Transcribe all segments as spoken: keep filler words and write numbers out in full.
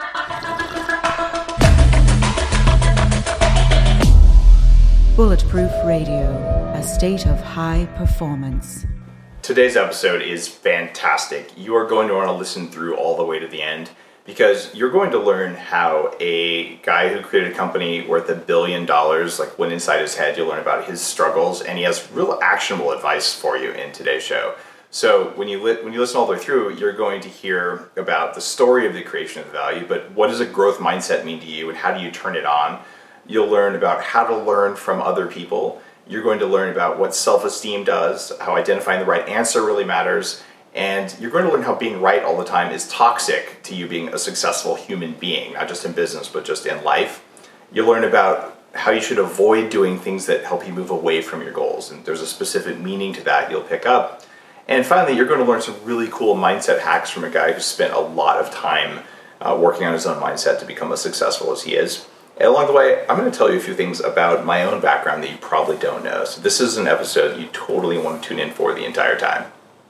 Bulletproof Radio, a state of high performance. Today's episode is fantastic. You are going to want to listen through all the way to the end because you're going to learn how a guy who created a company worth a billion dollars, like went inside his head. You'll learn about his struggles, and he has real actionable advice for you in today's show. So when you li- when you listen all the way through, you're going to hear about the story of the creation of value, but what does a growth mindset mean to you, and how do you turn it on? You'll learn about how to learn from other people. You're going to learn about what self-esteem does, how identifying the right answer really matters, and you're going to learn how being right all the time is toxic to you being a successful human being, not just in business, but just in life. You'll learn about how you should avoid doing things that help you move away from your goals, and there's a specific meaning to that you'll pick up. And finally, you're going to learn some really cool mindset hacks from a guy who spent a lot of time uh, working on his own mindset to become as successful as he is. And along the way, I'm going to tell you a few things about my own background that you probably don't know. So this is an episode you totally want to tune in for the entire time.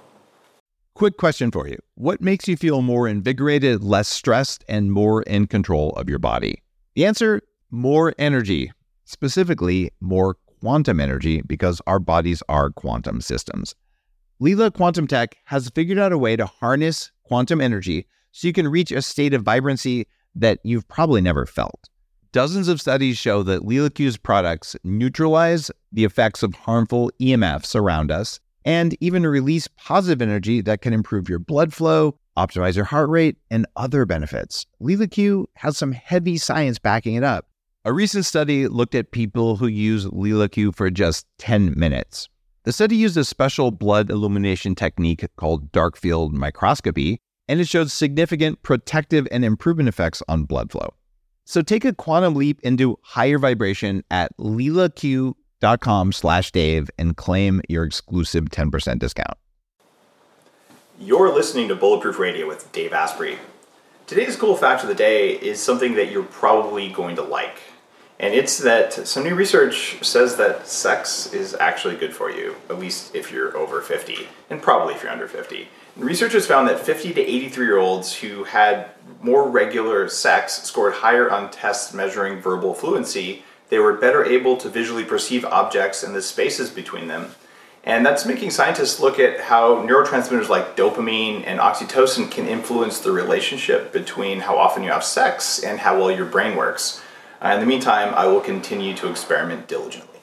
Quick question for you. What makes you feel more invigorated, less stressed, and more in control of your body? The answer, more energy. Specifically, more quantum energy, because our bodies are quantum systems. Lila Quantum Tech has figured out a way to harness quantum energy so you can reach a state of vibrancy that you've probably never felt. Dozens of studies show that LilaQ's products neutralize the effects of harmful E M Fs around us and even release positive energy that can improve your blood flow, optimize your heart rate, and other benefits. LilaQ has some heavy science backing it up. A recent study looked at people who use LilaQ for just ten minutes. The study used a special blood illumination technique called dark field microscopy, and it showed significant protective and improvement effects on blood flow. So take a quantum leap into higher vibration at lilaq.com slash Dave and claim your exclusive ten percent discount. You're listening to Bulletproof Radio with Dave Asprey. Today's cool fact of the day is something that you're probably going to like. And it's that some new research says that sex is actually good for you, at least if you're over fifty, and probably if you're under fifty. And researchers found that fifty to eighty-three-year-olds who had more regular sex scored higher on tests measuring verbal fluency. They were better able to visually perceive objects and the spaces between them. And that's making scientists look at how neurotransmitters like dopamine and oxytocin can influence the relationship between how often you have sex and how well your brain works. Uh, in the meantime, I will continue to experiment diligently.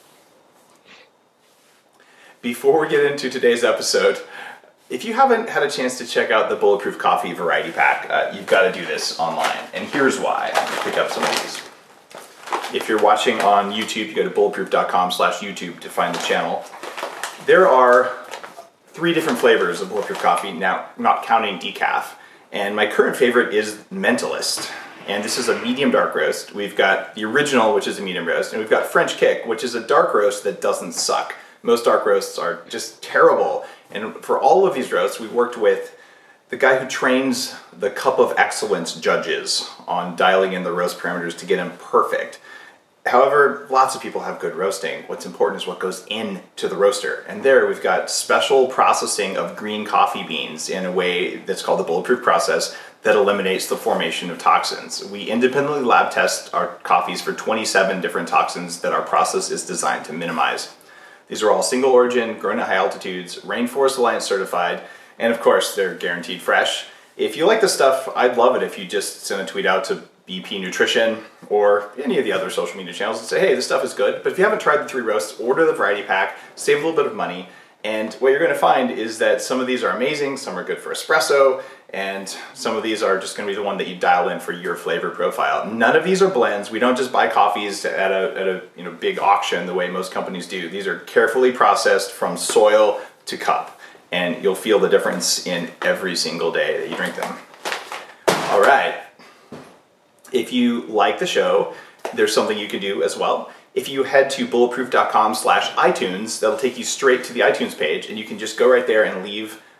Before we get into today's episode, if you haven't had a chance to check out the Bulletproof Coffee Variety Pack, uh, you've got to do this online. And here's why. I'm going to pick up some of these. If you're watching on YouTube, you go to bulletproof.com slash YouTube to find the channel. There are three different flavors of Bulletproof Coffee, now not counting decaf. And my current favorite is Mentalist. And this is a medium dark roast. We've got the original, which is a medium roast, and we've got French Kick, which is a dark roast that doesn't suck. Most dark roasts are just terrible. And for all of these roasts, we worked with the guy who trains the Cup of Excellence judges on dialing in the roast parameters to get them perfect. However, lots of people have good roasting. What's important is what goes into the roaster. And there we've got special processing of green coffee beans in a way that's called the Bulletproof process that eliminates the formation of toxins. We independently lab test our coffees for twenty-seven different toxins that our process is designed to minimize. These are all single origin, grown at high altitudes, Rainforest Alliance certified, and of course, they're guaranteed fresh. If you like this stuff, I'd love it if you just send a tweet out to B P Nutrition or any of the other social media channels and say, hey, this stuff is good. But if you haven't tried the three roasts, order the variety pack, save a little bit of money. And what you're going to find is that some of these are amazing, some are good for espresso, and some of these are just going to be the one that you dial in for your flavor profile. None of these are blends. We don't just buy coffees at a, at a you know big auction the way most companies do. These are carefully processed from soil to cup, and you'll feel the difference in every single day that you drink them. All right. If you like the show, there's something you can do as well. If you head to bulletproof.com slash iTunes, that'll take you straight to the iTunes page, and you can just go right there and leave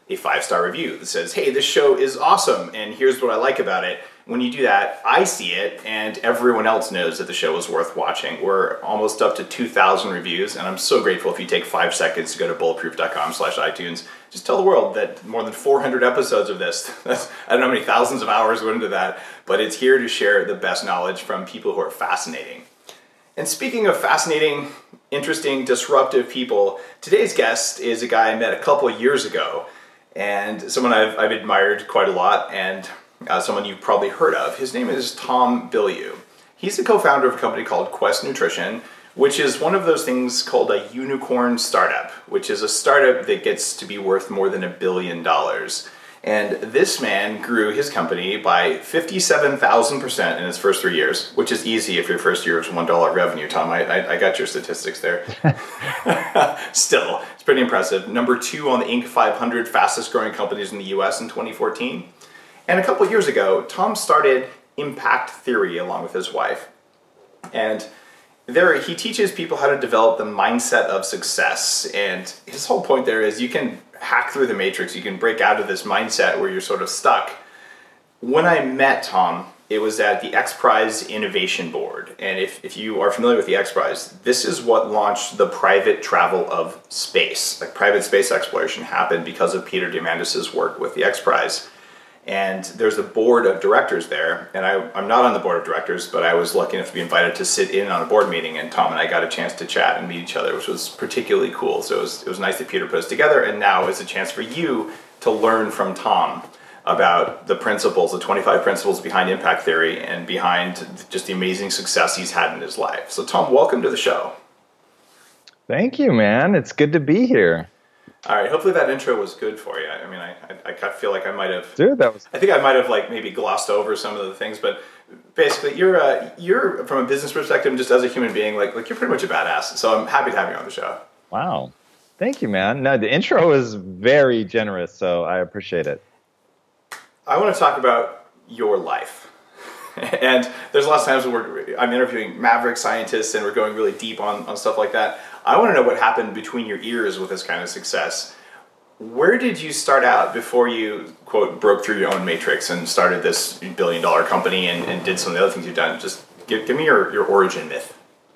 a five-star review that says, hey, this show is awesome, and here's what I like about it. When you do that, I see it, and everyone else knows that the show is worth watching. We're almost up to two thousand reviews, and I'm so grateful if you take five seconds to go to bulletproof.com slash iTunes. Just tell the world that more than four hundred episodes of this, that's, I don't know how many thousands of hours went into that, but it's here to share the best knowledge from people who are fascinating. And speaking of fascinating, interesting, disruptive people, today's guest is a guy I met a couple of years ago, and someone I've, I've admired quite a lot, and uh, someone you've probably heard of. His name is Tom Bilyeu. He's the co-founder of a company called Quest Nutrition, which is one of those things called a unicorn startup, which is a startup that gets to be worth more than a billion dollars. And this man grew his company by fifty-seven thousand percent in his first three years, which is easy if your first year is one dollar revenue, Tom. I, I, I got your statistics there. Still, it's pretty impressive. Number two on the Inc five hundred fastest growing companies in the U S in twenty fourteen. And a couple of years ago, Tom started Impact Theory along with his wife. And there he teaches people how to develop the mindset of success. And his whole point there is you can hack through the matrix. You can break out of this mindset where you're sort of stuck. When I met Tom, it was at the X Prize Innovation Board. And if, if you are familiar with the X Prize, this is what launched the private travel of space. Like private space exploration happened because of Peter Diamandis' work with the X Prize. And there's a board of directors there, and I, I'm not on the board of directors, but I was lucky enough to be invited to sit in on a board meeting, and Tom and I got a chance to chat and meet each other, which was particularly cool. So it was, it was nice that Peter put us together, and now is a chance for you to learn from Tom about the principles, the twenty-five principles behind Impact Theory and behind just the amazing success he's had in his life. So Tom, welcome to the show. Thank you, man. It's good to be here. All right, hopefully that intro was good for you. I mean, I, I, I feel like I might have... Dude, that was... I think I might have like maybe glossed over some of the things, but basically you're uh, you're from a business perspective, just as a human being, like like you're pretty much a badass. So I'm happy to have you on the show. Wow. Thank you, man. No, the intro is very generous, so I appreciate it. I want to talk about your life. And there's a lot of times when we're, I'm interviewing maverick scientists and we're going really deep on, on stuff like that. I want to know what happened between your ears with this kind of success. Where did you start out before you, quote, broke through your own matrix and started this billion dollar company and, and did some of the other things you've done? Just give, give me your, your origin myth.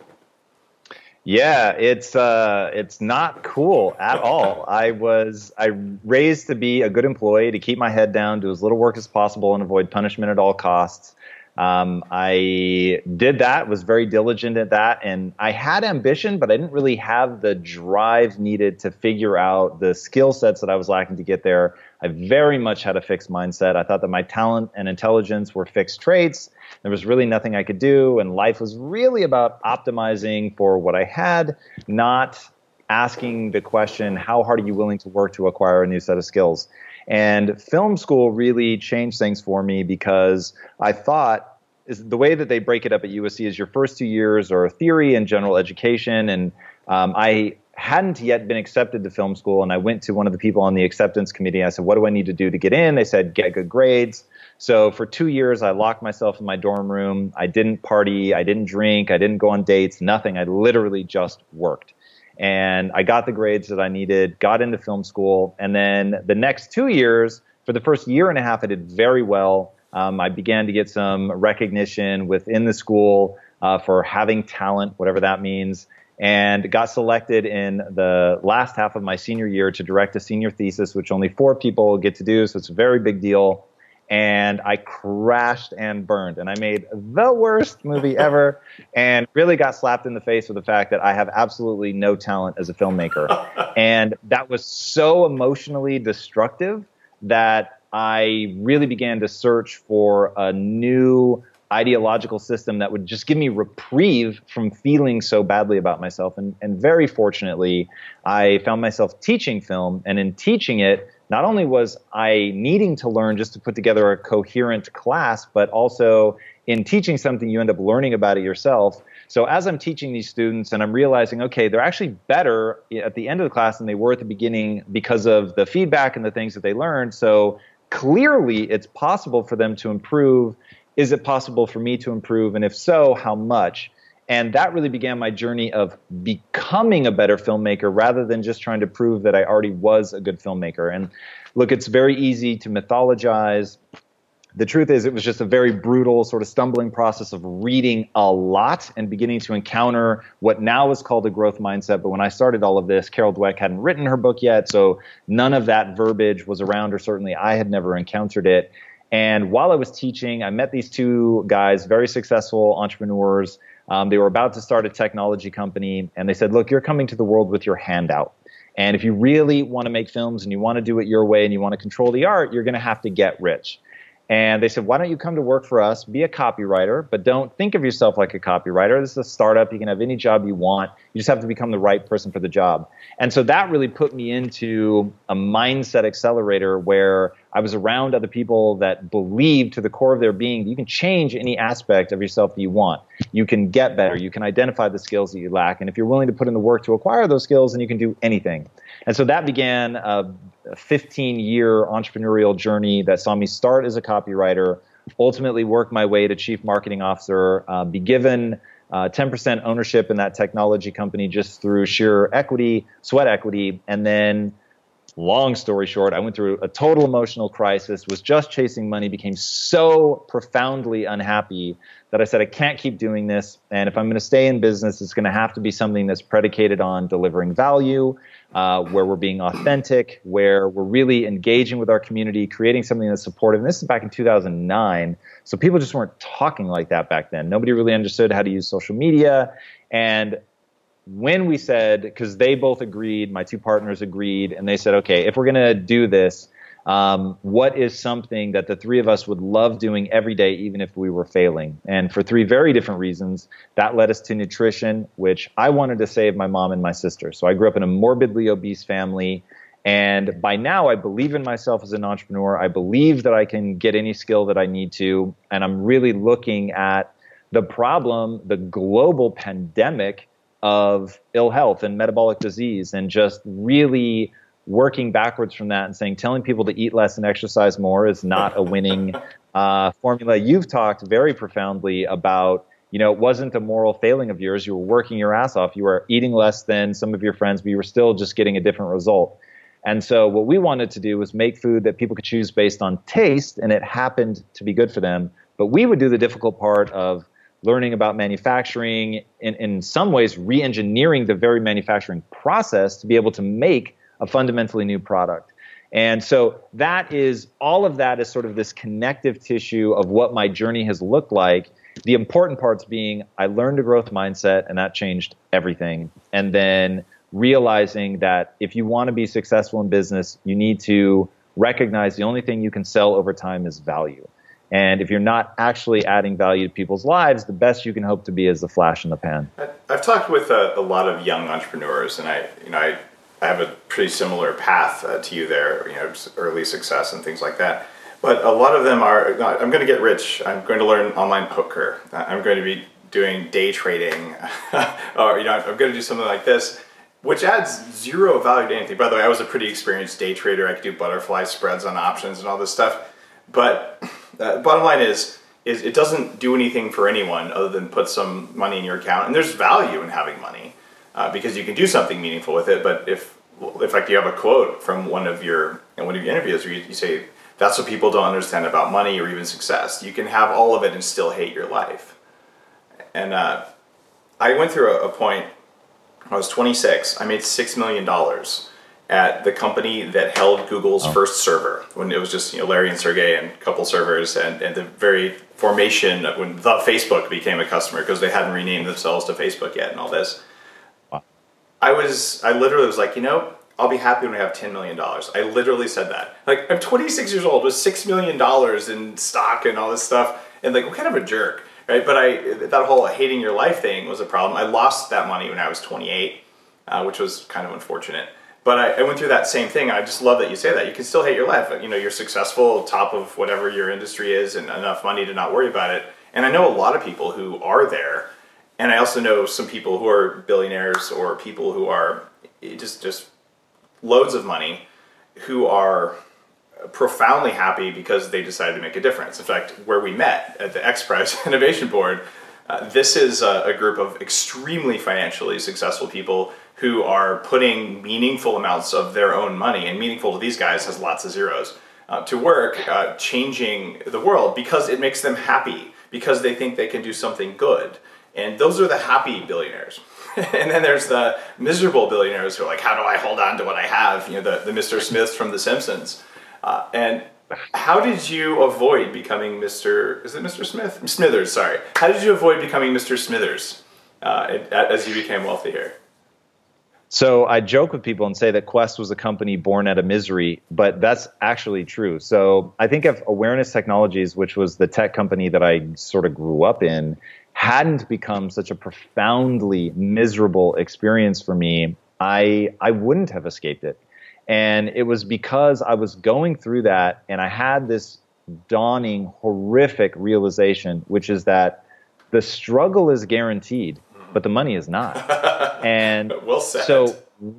Yeah, it's uh, it's not cool at all. I was I raised to be a good employee, to keep my head down, do as little work as possible, and avoid punishment at all costs. Um, I did that, was very diligent at that, and I had ambition, but I didn't really have the drive needed to figure out the skill sets that I was lacking to get there. I very much had a fixed mindset. I thought that my talent and intelligence were fixed traits. There was really nothing I could do, and life was really about optimizing for what I had, not asking the question, how hard are you willing to work to acquire a new set of skills? And film school really changed things for me because I thought is the way that they break it up at U S C is your first two years are theory and general education. And um, I hadn't yet been accepted to film school. And I went to one of the people on the acceptance committee. I said, what do I need to do to get in? They said, get good grades. So for two years, I locked myself in my dorm room. I didn't party. I didn't drink. I didn't go on dates, nothing. I literally just worked. And I got the grades that I needed, got into film school. And then the next two years, for the first year and a half, I did very well. Um, I began to get some recognition within the school uh, for having talent, whatever that means, and got selected in the last half of my senior year to direct a senior thesis, which only four people get to do. So it's a very big deal. And I crashed and burned, and I made the worst movie ever and really got slapped in the face with the fact that I have absolutely no talent as a filmmaker. And that was so emotionally destructive that I really began to search for a new ideological system that would just give me reprieve from feeling so badly about myself. And, and very fortunately, I found myself teaching film, and in teaching it, not only was I needing to learn just to put together a coherent class, but also in teaching something, you end up learning about it yourself. So as I'm teaching these students and I'm realizing, okay, they're actually better at the end of the class than they were at the beginning because of the feedback and the things that they learned. So clearly it's possible for them to improve. Is it possible for me to improve? And if so, how much? And that really began my journey of becoming a better filmmaker rather than just trying to prove that I already was a good filmmaker. And look, it's very easy to mythologize. The truth is, it was just a very brutal sort of stumbling process of reading a lot and beginning to encounter what now is called a growth mindset. But when I started all of this, Carol Dweck hadn't written her book yet, so none of that verbiage was around, or certainly I had never encountered it. And while I was teaching, I met these two guys, very successful entrepreneurs. Um, they were about to start a technology company, and they said, look, you're coming to the world with your hand out. And if you really want to make films and you want to do it your way and you want to control the art, you're going to have to get rich. And they said, why don't you come to work for us, be a copywriter, but don't think of yourself like a copywriter. This is a startup. You can have any job you want. You just have to become the right person for the job. And so that really put me into a mindset accelerator where I was around other people that believed to the core of their being that you can change any aspect of yourself that you want. You can get better. You can identify the skills that you lack. And if you're willing to put in the work to acquire those skills, then you can do anything. And so that began a fifteen-year entrepreneurial journey that saw me start as a copywriter, ultimately work my way to chief marketing officer, uh, be given uh, ten percent ownership in that technology company just through sheer equity, sweat equity, and then, long story short, I went through a total emotional crisis, was just chasing money, became so profoundly unhappy that I said, I can't keep doing this. And if I'm going to stay in business, it's going to have to be something that's predicated on delivering value, uh, where we're being authentic, where we're really engaging with our community, creating something that's supportive. And this is back in two thousand nine. So people just weren't talking like that back then. Nobody really understood how to use social media. And when we said, because they both agreed, my two partners agreed, and they said, okay, if we're going to do this, um, what is something that the three of us would love doing every day, even if we were failing? And for three very different reasons, that led us to nutrition, which I wanted to save my mom and my sister. So I grew up in a morbidly obese family. And by now, I believe in myself as an entrepreneur. I believe that I can get any skill that I need to. And I'm really looking at the problem, the global pandemic of ill health and metabolic disease, and just really working backwards from that and saying, telling people to eat less and exercise more is not a winning uh, formula. You've talked very profoundly about, you know, it wasn't a moral failing of yours. You were working your ass off. You were eating less than some of your friends, but you were still just getting a different result. And so what we wanted to do was make food that people could choose based on taste, and it happened to be good for them. But we would do the difficult part of learning about manufacturing, in, in some ways re-engineering the very manufacturing process to be able to make a fundamentally new product. And so that is, all of that is sort of this connective tissue of what my journey has looked like. The important parts being, I learned a growth mindset, and that changed everything. And then realizing that if you want to be successful in business, you need to recognize the only thing you can sell over time is value. And if you're not actually adding value to people's lives, the best you can hope to be is the flash in the pan. I've talked with a, a lot of young entrepreneurs, and I, you know, I, I have a pretty similar path uh, to you there. You know, early success and things like that. But a lot of them are, I'm going to get rich. I'm going to learn online poker. I'm going to be doing day trading, or you know, I'm going to do something like this, which adds zero value to anything. By the way, I was a pretty experienced day trader. I could do butterfly spreads on options and all this stuff. But uh, bottom line is, is it doesn't do anything for anyone other than put some money in your account. And there's value in having money uh, because you can do something meaningful with it. But if, in fact, you have a quote from one of your in one of your interviews where you, you say, that's what people don't understand about money or even success. You can have all of it and still hate your life. And uh, I went through a, a point, I was twenty-six, I made six million dollars at the company that held Google's oh. first server, when it was just, you know, Larry and Sergey and a couple servers, and, and the very formation of when the Facebook became a customer, because they hadn't renamed themselves to Facebook yet and all this. Wow. I was, I literally was like, you know, I'll be happy when I have ten million dollars. I literally said that. Like, I'm twenty-six years old with six million dollars in stock and all this stuff, and like, what kind of a jerk, right? But I, that whole hating your life thing was a problem. I lost that money when I was twenty-eight, uh, which was kind of unfortunate. But I, I went through that same thing. I just love that you say that. You can still hate your life. You know, you're successful, top of whatever your industry is, and enough money to not worry about it. And I know a lot of people who are there. And I also know some people who are billionaires or people who are just, just loads of money who are profoundly happy because they decided to make a difference. In fact, where we met at the X Prize Innovation Board, Uh, this is a, a group of extremely financially successful people who are putting meaningful amounts of their own money, and meaningful to these guys has lots of zeros, uh, to work, uh, changing the world because it makes them happy, because they think they can do something good. And those are the happy billionaires. And then there's the miserable billionaires who are like, how do I hold on to what I have? You know, the, the Mister Smiths from The Simpsons. Uh, and how did you avoid becoming Mister Is it Mister Smith? Smithers, sorry. How did you avoid becoming Mister Smithers uh, as you became wealthy here? So I joke with people and say that Quest was a company born out of misery, but that's actually true. So I think if Awareness Technologies, which was the tech company that I sort of grew up in, hadn't become such a profoundly miserable experience for me, I I wouldn't have escaped it. And it was because I was going through that and I had this dawning, horrific realization, which is that the struggle is guaranteed, but the money is not. And well said. So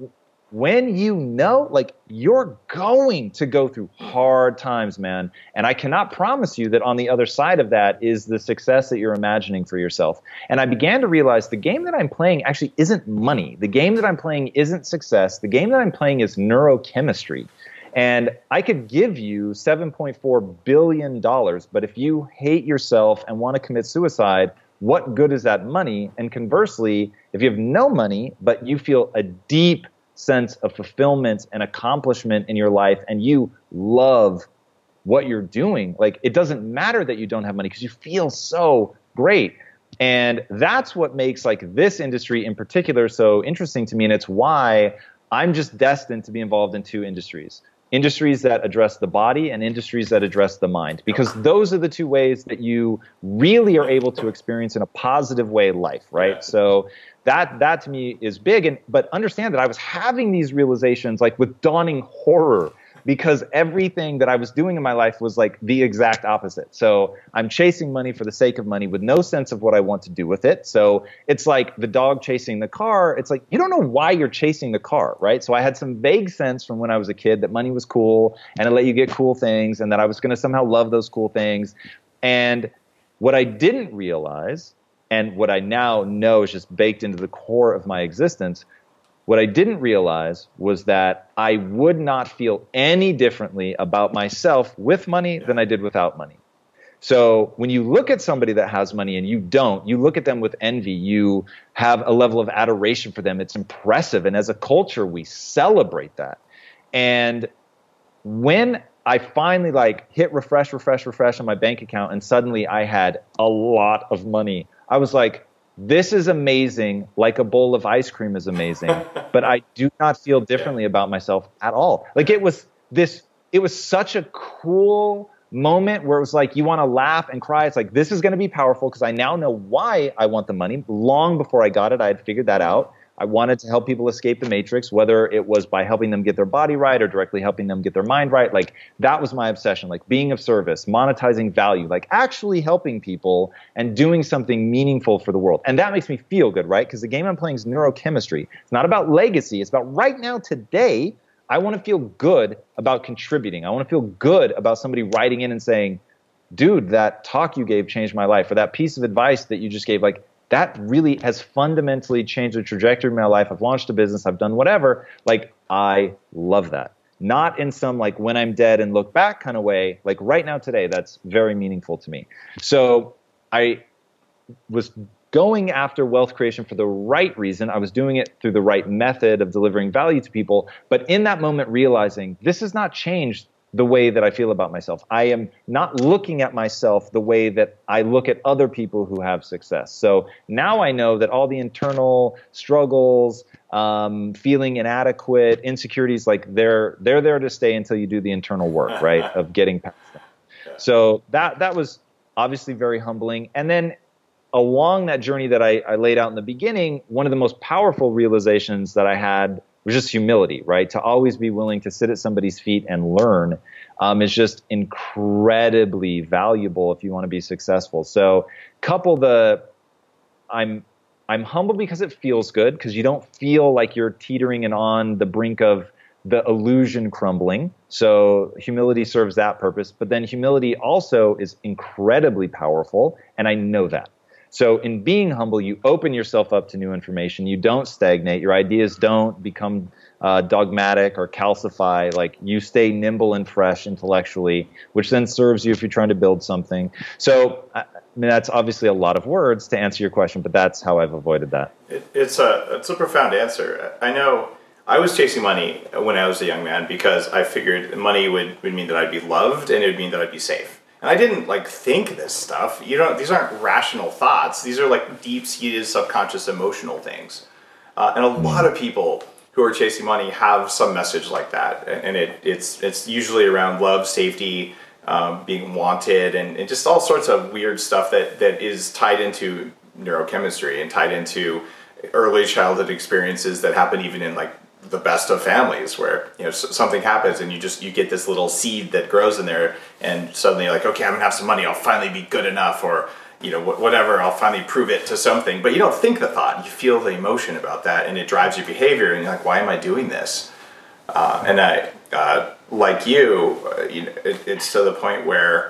when you know, like, you're going to go through hard times, man. And I cannot promise you that on the other side of that is the success that you're imagining for yourself. And I began to realize the game that I'm playing actually isn't money. The game that I'm playing isn't success. The game that I'm playing is neurochemistry. And I could give you seven point four billion dollars, but if you hate yourself and want to commit suicide, what good is that money? And conversely, if you have no money, but you feel a deep sense of fulfillment and accomplishment in your life, and you love what you're doing, like, it doesn't matter that you don't have money because you feel so great. And that's what makes, like, this industry in particular so interesting to me. And it's why I'm just destined to be involved in two industries. Industries that address the body and industries that address the mind, because those are the two ways that you really are able to experience in a positive way life, right? So that that to me is big. And but understand that I was having these realizations like with dawning horror, because everything that I was doing in my life was like the exact opposite. So I'm chasing money for the sake of money with no sense of what I want to do with it. So it's like the dog chasing the car. It's like, you don't know why you're chasing the car, right? So I had some vague sense from when I was a kid that money was cool and it let you get cool things and that I was going to somehow love those cool things. And what I didn't realize, and what I now know is just baked into the core of my existence, what I didn't realize was that I would not feel any differently about myself with money than I did without money. So when you look at somebody that has money and you don't, you look at them with envy, you have a level of adoration for them. It's impressive. And as a culture, we celebrate that. And when I finally like hit refresh, refresh, refresh on my bank account, and suddenly I had a lot of money, I was like, this is amazing, like a bowl of ice cream is amazing, but I do not feel differently about myself at all. Like it was this, it was such a cool moment where it was like, you want to laugh and cry. It's like, this is going to be powerful because I now know why I want the money. Long before I got it, I had figured that out. I wanted to help people escape the matrix, whether it was by helping them get their body right or directly helping them get their mind right. Like that was my obsession, like being of service, monetizing value, like actually helping people and doing something meaningful for the world. And that makes me feel good, right? Because the game I'm playing is neurochemistry. It's not about legacy. It's about right now, today, I want to feel good about contributing. I want to feel good about somebody writing in and saying, dude, that talk you gave changed my life, or that piece of advice that you just gave, like, that really has fundamentally changed the trajectory of my life. I've launched a business. I've done whatever. Like, I love that. Not in some like when I'm dead and look back kind of way. Like right now today, that's very meaningful to me. So I was going after wealth creation for the right reason. I was doing it through the right method of delivering value to people. But in that moment, realizing this has not changed the way that I feel about myself. I am not looking at myself the way that I look at other people who have success. So now I know that all the internal struggles, um, feeling inadequate, insecurities, like they're they're there to stay until you do the internal work, right, of getting past them. So that that was obviously very humbling. And then along that journey that I, I laid out in the beginning, one of the most powerful realizations that I had was just humility, right? To always be willing to sit at somebody's feet and learn um, is just incredibly valuable if you want to be successful. So couple the, I'm I'm humble because it feels good, because you don't feel like you're teetering and on the brink of the illusion crumbling. So humility serves that purpose. But then humility also is incredibly powerful, and I know that. So in being humble, you open yourself up to new information. You don't stagnate. Your ideas don't become uh, dogmatic or calcify. Like, you stay nimble and fresh intellectually, which then serves you if you're trying to build something. So I mean, that's obviously a lot of words to answer your question, but that's how I've avoided that. It, it's a it's a profound answer. I know I was chasing money when I was a young man because I figured money would, would mean that I'd be loved and it would mean that I'd be safe. And I didn't like think this stuff. You know, these aren't rational thoughts. These are like deep-seated, subconscious, emotional things. Uh, and a lot of people who are chasing money have some message like that, and it, it's it's usually around love, safety, um, being wanted, and, and just all sorts of weird stuff that that is tied into neurochemistry and tied into early childhood experiences that happen even in like the best of families, where you know something happens and you just you get this little seed that grows in there, and suddenly you're like, okay, I'm gonna have some money, I'll finally be good enough, or you know whatever, I'll finally prove it to something. But you don't think the thought, you feel the emotion about that, and it drives your behavior, and you're like, why am I doing this? Uh, and I, uh, like you, uh, you know, it, it's to the point where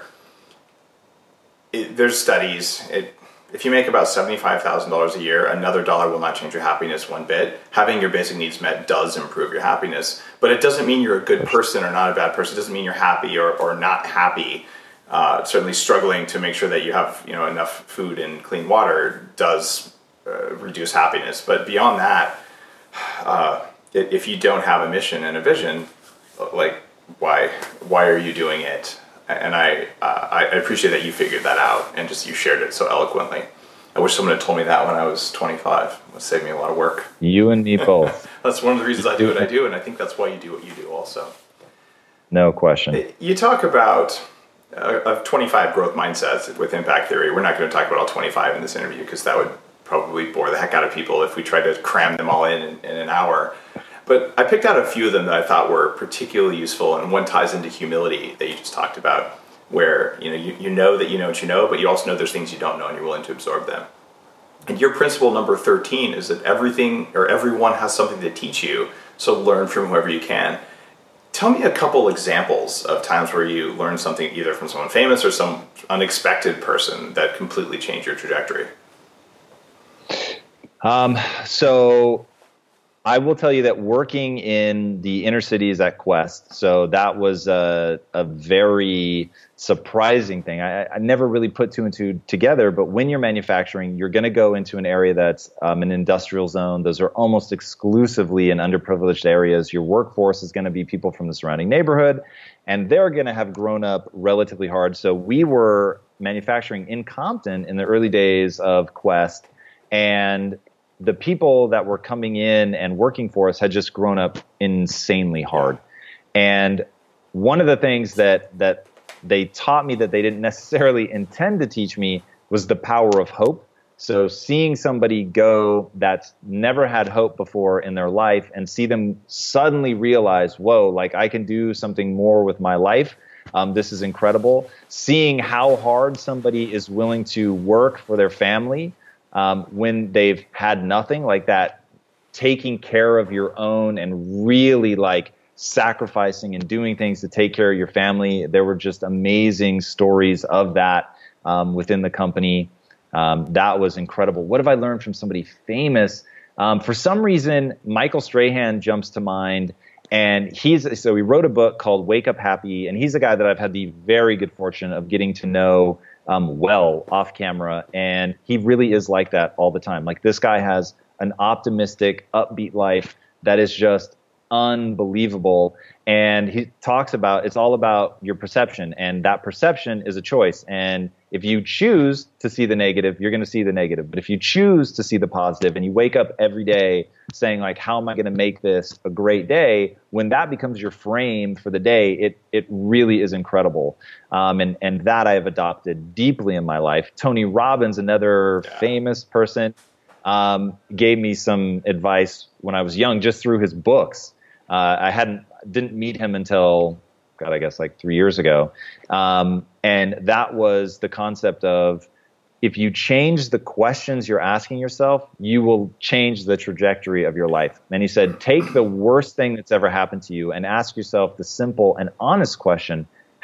it, there's studies. It, If you make about seventy-five thousand dollars a year, another dollar will not change your happiness one bit. Having your basic needs met does improve your happiness, but it doesn't mean you're a good person or not a bad person. It doesn't mean you're happy or, or not happy. Uh, certainly struggling to make sure that you have you know enough food and clean water does uh, reduce happiness. But beyond that, uh, if you don't have a mission and a vision, like why why are you doing it? And I, uh, I appreciate that you figured that out and just you shared it so eloquently. I wish someone had told me that when I was twenty-five. It would save me a lot of work. You and me both. That's one of the reasons I do what I do, and I think that's why you do what you do also. No question. You talk about uh, of twenty-five growth mindsets with impact theory. We're not going to talk about all twenty-five in this interview because that would probably bore the heck out of people if we tried to cram them all in, in in an hour. But I picked out a few of them that I thought were particularly useful, and one ties into humility that you just talked about, where you know you, you know that you know what you know, but you also know there's things you don't know and you're willing to absorb them. And your principle number thirteen is that everything or everyone has something to teach you, so learn from whoever you can. Tell me a couple examples of times where you learned something either from someone famous or some unexpected person that completely changed your trajectory. Um, so I will tell you that working in the inner cities at Quest, so that was a, a very surprising thing. I, I never really put two and two together, but when you're manufacturing, you're going to go into an area that's um, an industrial zone. Those are almost exclusively in underprivileged areas. Your workforce is going to be people from the surrounding neighborhood, and they're going to have grown up relatively hard. So we were manufacturing in Compton in the early days of Quest, and the people that were coming in and working for us had just grown up insanely hard. And one of the things that that they taught me that they didn't necessarily intend to teach me was the power of hope. So seeing somebody go that's never had hope before in their life and see them suddenly realize, whoa, like I can do something more with my life. Um, this is incredible. Seeing how hard somebody is willing to work for their family Um, when they've had nothing, like that, taking care of your own and really like sacrificing and doing things to take care of your family. There were just amazing stories of that um, within the company. Um, that was incredible. What have I learned from somebody famous? Um, for some reason, Michael Strahan jumps to mind. And he's so he wrote a book called Wake Up Happy. And he's a guy that I've had the very good fortune of getting to know Um, well off camera, and he really is like that all the time. Like this guy has an optimistic, upbeat life that is just unbelievable. And he talks about it's all about your perception, and that perception is a choice. And if you choose to see the negative, you're going to see the negative. But if you choose to see the positive, and you wake up every day saying like, how am I going to make this a great day? When that becomes your frame for the day, it it really is incredible. Um, and, and that I have adopted deeply in my life. Tony Robbins, another yeah. famous person, um, gave me some advice when I was young, just through his books. Uh, I hadn't didn't meet him until, God, I guess like three years ago. Um, and that was the concept of, if you change the questions you're asking yourself, you will change the trajectory of your life. And he said, take the worst thing that's ever happened to you and ask yourself the simple and honest question,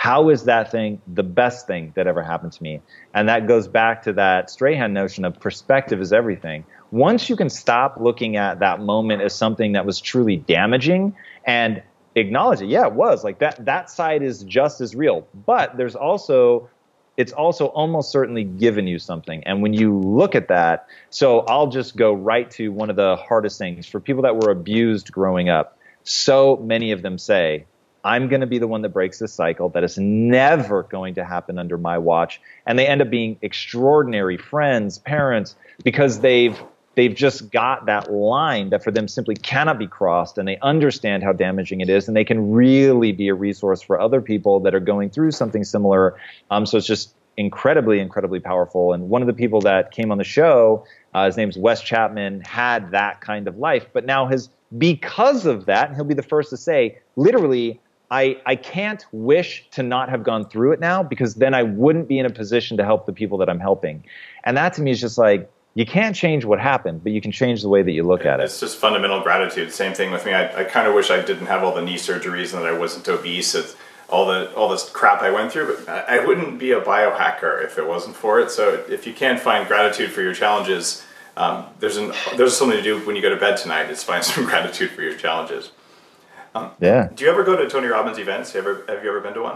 How is that thing the best thing that ever happened to me? And that goes back to that Strahan notion of perspective is everything. Once you can stop looking at that moment as something that was truly damaging and acknowledge it, yeah, it was. Like that, that side is just as real. But there's also, it's also almost certainly given you something. And when you look at that, so I'll just go right to one of the hardest things. For people that were abused growing up, so many of them say, I'm going to be the one that breaks this cycle. That is never going to happen under my watch. And they end up being extraordinary friends, parents, because they've they've just got that line that for them simply cannot be crossed, and they understand how damaging it is, and they can really be a resource for other people that are going through something similar. Um, so it's just incredibly, incredibly powerful. And one of the people that came on the show, uh, his name's Wes Chapman, had that kind of life, but now has, because of that, and he'll be the first to say, literally, I, I can't wish to not have gone through it now, because then I wouldn't be in a position to help the people that I'm helping. And that to me is just like, you can't change what happened, but you can change the way that you look at it. It's just fundamental gratitude. Same thing with me. I, I kind of wish I didn't have all the knee surgeries and that I wasn't obese. It's all the all this crap I went through, but I, I wouldn't be a biohacker if it wasn't for it. So if you can't find gratitude for your challenges, um, there's an there's something to do when you go to bed tonight. Is find some gratitude for your challenges. Um, yeah. Do you ever go to Tony Robbins events? Have you ever, have you ever been to one?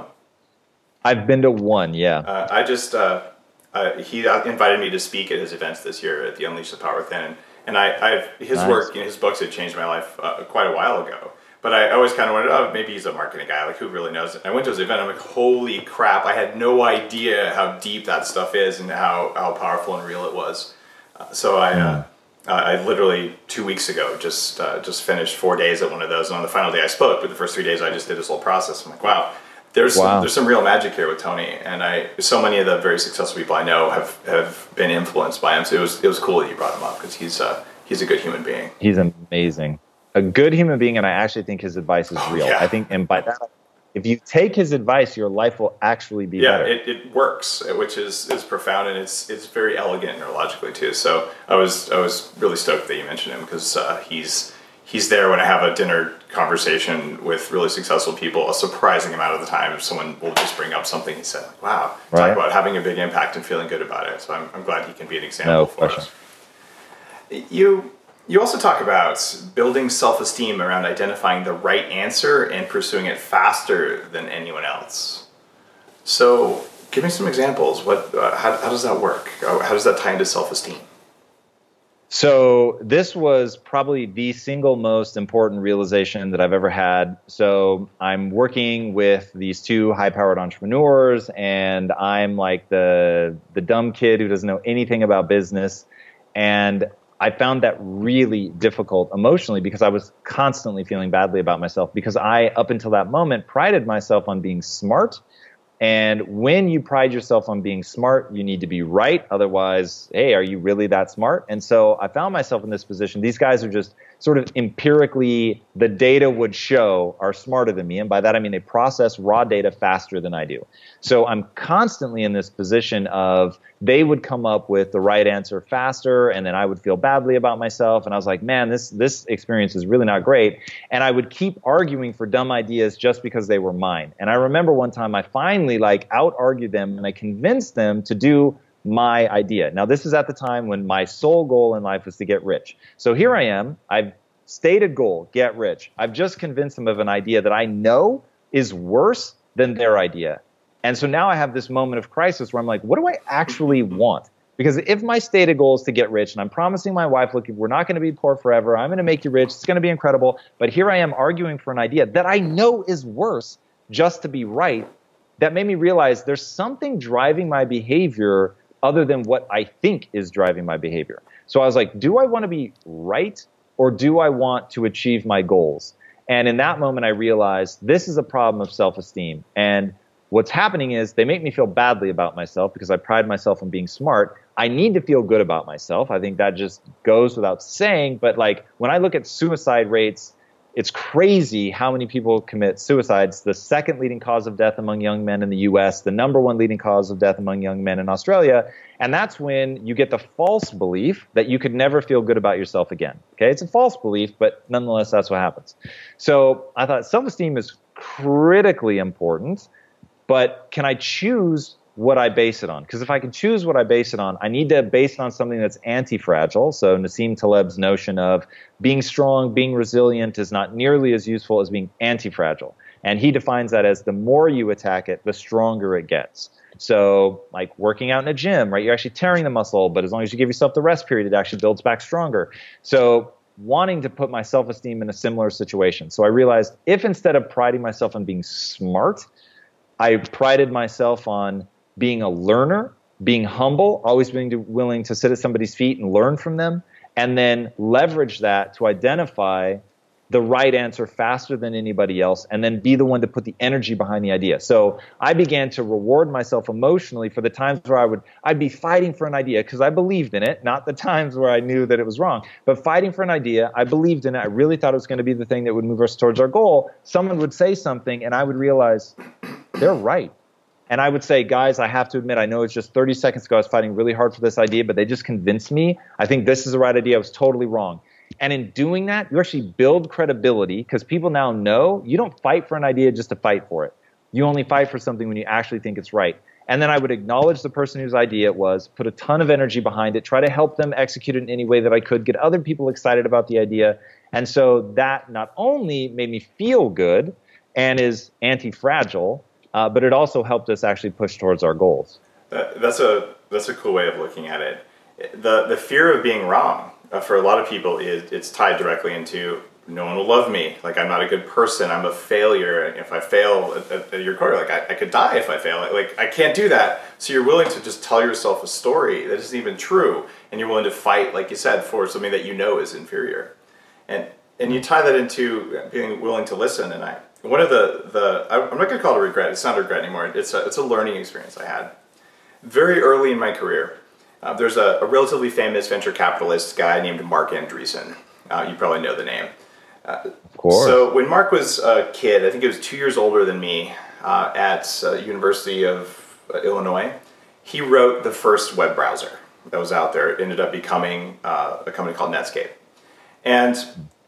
I've been to one, yeah. Uh, I just, uh, uh, he invited me to speak at his events this year at the Unleash the Power Within. And, and I, I've, his Nice. work, you know, his books had changed my life uh, quite a while ago. But I always kind of wondered, oh, maybe he's a marketing guy. Like, who really knows? I went to his event. I'm like, holy crap. I had no idea how deep that stuff is and how, how powerful and real it was. Uh, so I... Uh, Uh, I literally two weeks ago just uh, just finished four days at one of those, and on the final day I spoke. But the first three days I just did this whole process. I'm like, wow, there's Wow. some, there's some real magic here with Tony, and I so many of the very successful people I know have, have been influenced by him. So it was it was cool that you brought him up, because he's uh, he's a good human being. He's amazing, a good human being, and I actually think his advice is Oh, real. yeah. I think, and by that, if you take his advice, your life will actually be Yeah, better. it, it works, which is, is profound, and it's it's very elegant neurologically too. So I was I was really stoked that you mentioned him, because uh, he's he's there when I have a dinner conversation with really successful people. A surprising amount of the time, someone will just bring up something he said, like, "Wow, talk Right. about having a big impact and feeling good about it." So I'm I'm glad he can be an example No for question. us. You. You also talk about building self-esteem around identifying the right answer and pursuing it faster than anyone else. So, give me some examples. What? Uh, how, how does that work? How, how does that tie into self-esteem? So this was probably the single most important realization that I've ever had. So I'm working with these two high-powered entrepreneurs, and I'm like the the dumb kid who doesn't know anything about business. And I found that really difficult emotionally, because I was constantly feeling badly about myself, because I, up until that moment, prided myself on being smart. And when you pride yourself on being smart, you need to be right. Otherwise, hey, are you really that smart? And so I found myself in this position. These guys are just sort of empirically, the data would show, are smarter than me. And by that, I mean they process raw data faster than I do. So I'm constantly in this position of they would come up with the right answer faster, and then I would feel badly about myself. And I was like, man, this this experience is really not great. And I would keep arguing for dumb ideas just because they were mine. And I remember one time I finally like out-argued them, and I convinced them to do my idea. Now, this is at the time when my sole goal in life was to get rich. So here I am. I've stated goal, get rich. I've just convinced them of an idea that I know is worse than their idea. And so now I have this moment of crisis where I'm like, what do I actually want? Because if my stated goal is to get rich, and I'm promising my wife, look, we're not going to be poor forever. I'm going to make you rich. It's going to be incredible. But here I am arguing for an idea that I know is worse just to be right. That made me realize there's something driving my behavior other than what I think is driving my behavior. So I was like, do I want to be right, or do I want to achieve my goals? And in that moment, I realized this is a problem of self-esteem. And what's happening is they make me feel badly about myself because I pride myself on being smart. I need to feel good about myself. I think that just goes without saying. But like when I look at suicide rates, it's crazy how many people commit suicide. It's the second leading cause of death among young men in the U S, the number one leading cause of death among young men in Australia. And that's when you get the false belief that you could never feel good about yourself again. Okay, it's a false belief, but nonetheless, that's what happens. So I thought self-esteem is critically important. but can I choose what I base it on? Because if I can choose what I base it on, I need to base it on something that's anti-fragile. So Nassim Taleb's notion of being strong, being resilient is not nearly as useful as being anti-fragile. And he defines that as the more you attack it, the stronger it gets. So like working out in a gym, right? You're actually tearing the muscle, but as long as you give yourself the rest period, it actually builds back stronger. So wanting to put my self-esteem in a similar situation. So I realized if instead of priding myself on being smart, I prided myself on being a learner, being humble, always being to, willing to sit at somebody's feet and learn from them, and then leverage that to identify the right answer faster than anybody else, and then be the one to put the energy behind the idea. So I began to reward myself emotionally for the times where I would, I'd be fighting for an idea because I believed in it, not the times where I knew that it was wrong, but fighting for an idea. I believed in it. I really thought it was going to be the thing that would move us towards our goal. Someone would say something and I would realize they're right. And I would say, guys, I have to admit, I know it's just thirty seconds ago I was fighting really hard for this idea, but they just convinced me. I think this is the right idea. I was totally wrong. And in doing that, you actually build credibility because people now know you don't fight for an idea just to fight for it. You only fight for something when you actually think it's right. And then I would acknowledge the person whose idea it was, put a ton of energy behind it, try to help them execute it in any way that I could, get other people excited about the idea. And so that not only made me feel good and is anti-fragile, Uh, but it also helped us actually push towards our goals. That, that's a that's a cool way of looking at it. The the fear of being wrong uh, for a lot of people is it's tied directly into no one will love me. Like I'm not a good person. I'm a failure. If I fail at, at, at your career, like I, I could die if I fail. Like I can't do that. So you're willing to just tell yourself a story that isn't even true, and you're willing to fight, like you said, for something that you know is inferior. And and you tie that into being willing to listen. And I. One of the, the I'm not going to call it a regret, it's not a regret anymore, it's a, it's a learning experience I had. Very early in my career, uh, there's a, a relatively famous venture capitalist guy named Marc Andreessen. Uh, you probably know the name. Uh, of course. So when Marc was a kid, I think he was two years older than me, uh, at uh, University of uh, Illinois, he wrote the first web browser that was out there. It ended up becoming uh, a company called Netscape. And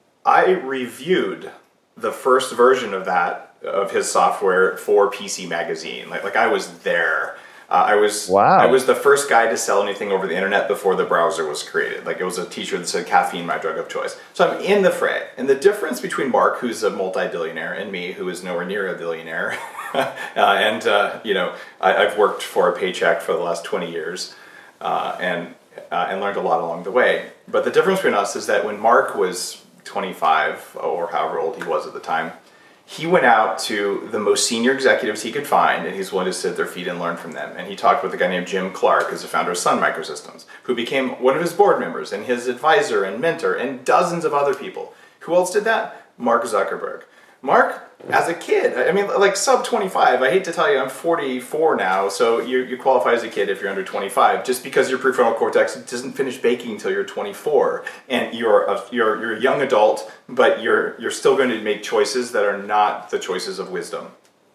I reviewed the first version of that, of his software for P C Magazine. Like, like I was there. Uh, I was wow. I was the first guy to sell anything over the internet before the browser was created. Like it was a t-shirt that said caffeine, my drug of choice. So I'm in the fray. And the difference between Marc, who's a multi-billionaire, and me, who is nowhere near a billionaire, uh, and uh, you know, I, I've worked for a paycheck for the last twenty years, uh, and uh, and learned a lot along the way. But the difference between us is that when Marc was twenty-five, or however old he was at the time, he went out to the most senior executives he could find, and he's willing to sit at their feet and learn from them. And he talked with a guy named Jim Clark, who's the founder of Sun Microsystems, who became one of his board members and his advisor and mentor, and dozens of other people. Who else did that? Mark Zuckerberg. Mark, as a kid, I mean, like sub twenty-five, I hate to tell you, I'm forty-four now, so you, you qualify as a kid if you're under twenty-five, just because your prefrontal cortex doesn't finish baking until you're twenty-four, and you're a, you're, you're a young adult, but you're, you're still going to make choices that are not the choices of wisdom.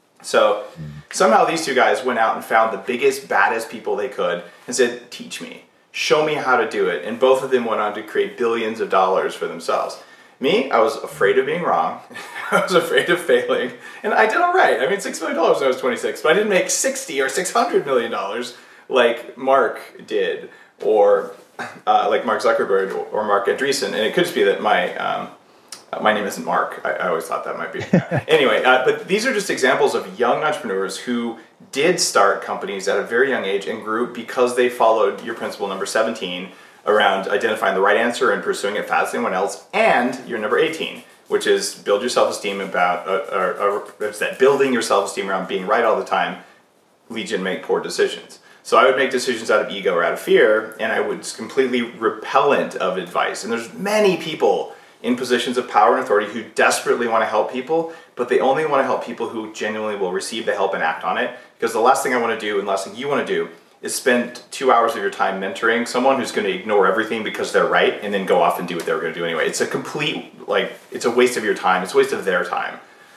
So somehow these two guys went out and found the biggest, baddest people they could and said, teach me, show me how to do it, and both of them went on to create billions of dollars for themselves. Me, I was afraid of being wrong. I was afraid of failing. And I did all right. I made six million dollars when I was twenty-six, but I didn't make sixty or six hundred million dollars like Marc did, or uh, like Mark Zuckerberg or Marc Andreessen. And it could just be that my um, my name isn't Mark. I, I always thought that might be. Anyway, uh, but these are just examples of young entrepreneurs who did start companies at a very young age and grew because they followed your principle number seventeen, around identifying the right answer and pursuing it faster than anyone else, and your number eighteen, which is build your self-esteem about, uh, or, or it's that building your self-esteem around being right all the time leads you to make poor decisions. So I would make decisions out of ego or out of fear, and I was completely repellent of advice. And there's many people in positions of power and authority who desperately want to help people, but they only want to help people who genuinely will receive the help and act on it. Because the last thing I want to do, and the last thing you want to do, is spend two hours of your time mentoring someone who's going to ignore everything because they're right and then go off and do what they were going to do anyway. It's a complete, like, it's a waste of your time. It's a waste of their time.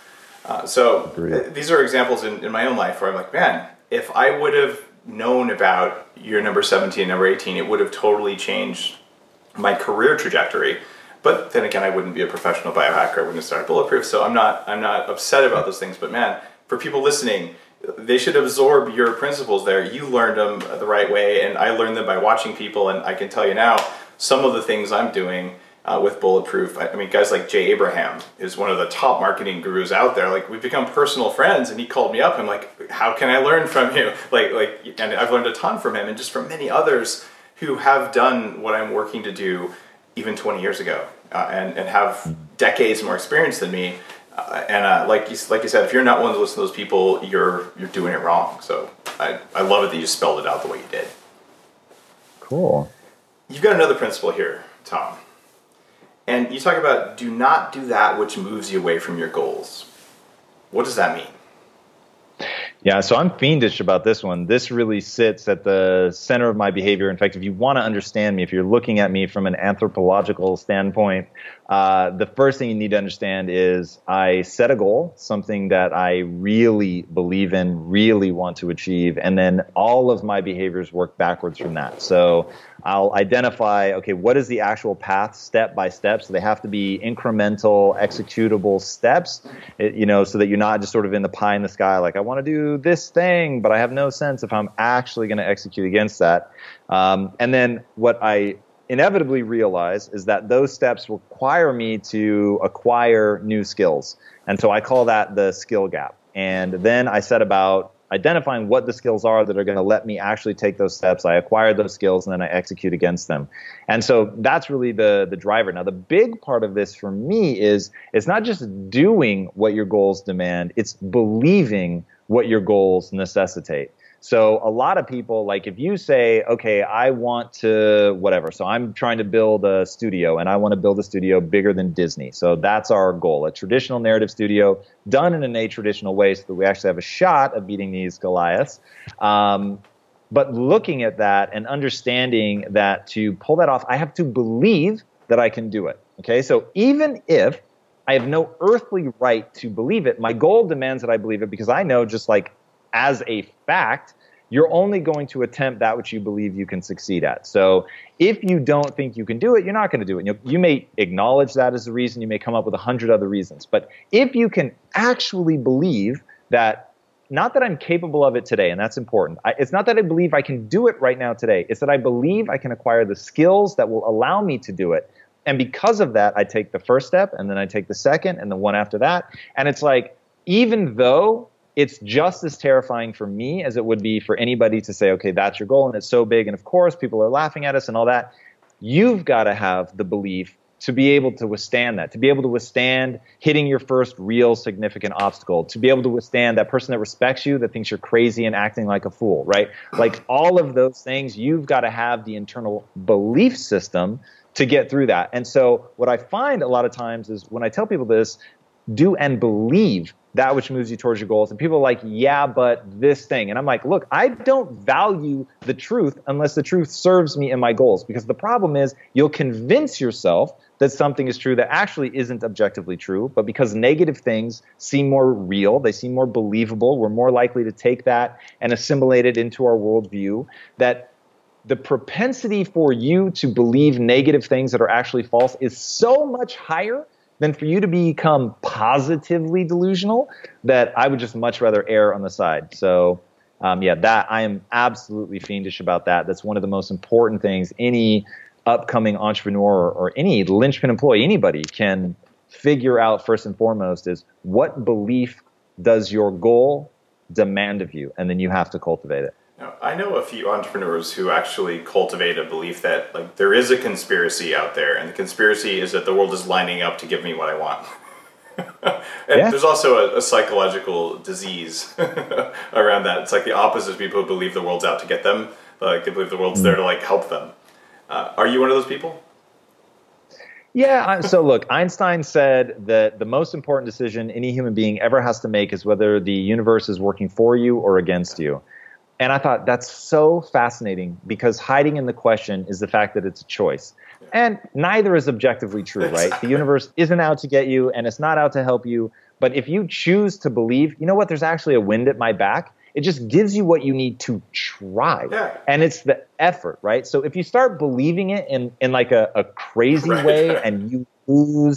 Uh, so th- these are examples in, in my own life where I'm like, man, if I would have known about your number seventeen, number eighteen, it would have totally changed my career trajectory. But then again, I wouldn't be a professional biohacker. I wouldn't have started Bulletproof. So I'm not, I'm not upset about those things. But man, for people listening, they should absorb your principles there. You learned them the right way, and I learned them by watching people, and I can tell you now, some of the things I'm doing uh, with Bulletproof, I, I mean, guys like Jay Abraham is one of the top marketing gurus out there. Like, we've become personal friends, and he called me up. I'm like, how can I learn from you? Like, like, and I've learned a ton from him, and just from many others who have done what I'm working to do even twenty years ago, uh, and, and have decades more experience than me. Uh, and uh, like you, like you said, if you're not willing to listen to those people, you're you're doing it wrong. So I, I love it that you just spelled it out the way you did. Cool. You've got another principle here, Tom. And you talk about do not do that which moves you away from your goals. What does that mean? Yeah, so I'm fiendish about this one. This really sits at the center of my behavior. In fact, if you want to understand me, if you're looking at me from an anthropological standpoint, uh, the first thing you need to understand is I set a goal, something that I really believe in, really want to achieve, and then all of my behaviors work backwards from that. So I'll identify, okay, what is the actual path step by step? So they have to be incremental, executable steps, it, you know, so that you're not just sort of in the pie in the sky, like I want to do this thing, but I have no sense if I'm actually going to execute against that. Um, and then what I inevitably realize is that those steps require me to acquire new skills. And so I call that the skill gap. And then I set about identifying what the skills are that are going to let me actually take those steps. I acquire those skills and then I execute against them. And so that's really the the driver. Now, the big part of this for me is it's not just doing what your goals demand, it's believing what your goals necessitate. So a lot of people, like if you say, okay, I want to whatever, so I'm trying to build a studio and I want to build a studio bigger than Disney. So that's our goal, a traditional narrative studio done in an a-traditional way so that we actually have a shot of beating these Goliaths. Um, but looking at that and understanding that to pull that off, I have to believe that I can do it. Okay, so even if I have no earthly right to believe it, my goal demands that I believe it because I know just like as a fact, you're only going to attempt that which you believe you can succeed at. So if you don't think you can do it, you're not going to do it. You, you may acknowledge that as a reason. You may come up with a hundred other reasons. But if you can actually believe that, not that I'm capable of it today, and that's important. I, it's not that I believe I can do it right now today. It's that I believe I can acquire the skills that will allow me to do it. And because of that, I take the first step, and then I take the second, and the one after that. And it's like, even though it's just as terrifying for me as it would be for anybody to say, okay, that's your goal and it's so big. And of course, people are laughing at us and all that. You've got to have the belief to be able to withstand that, to be able to withstand hitting your first real significant obstacle, to be able to withstand that person that respects you, that thinks you're crazy and acting like a fool, right? Like all of those things, you've got to have the internal belief system to get through that. And so what I find a lot of times is when I tell people this, do and believe that which moves you towards your goals. And people are like, yeah, but this thing. And I'm like, look, I don't value the truth unless the truth serves me in my goals. Because the problem is you'll convince yourself that something is true that actually isn't objectively true. But because negative things seem more real, they seem more believable, we're more likely to take that and assimilate it into our worldview, that the propensity for you to believe negative things that are actually false is so much higher than for you to become positively delusional, that I would just much rather err on the side. So, um, yeah, that I am absolutely fiendish about that. That's one of the most important things any upcoming entrepreneur or, or any linchpin employee, anybody can figure out first and foremost is what belief does your goal demand of you? And then you have to cultivate it. Now, I know a few entrepreneurs who actually cultivate a belief that like there is a conspiracy out there, and the conspiracy is that the world is lining up to give me what I want. and yeah. There's also a, a psychological disease around that. It's like the opposite of people who believe the world's out to get them. Like they believe the world's mm-hmm. there to like help them. Uh, are you one of those people? Yeah. So look, Einstein said that the most important decision any human being ever has to make is whether the universe is working for you or against you. And I thought that's so fascinating because hiding in the question is the fact that it's a choice. And neither is objectively true, right? The universe isn't out to get you and it's not out to help you. But if you choose to believe, you know what, there's actually a wind at my back, it just gives you what you need to try. Yeah. And it's the effort, right? So if you start believing it in, in like a, a crazy right. way and you lose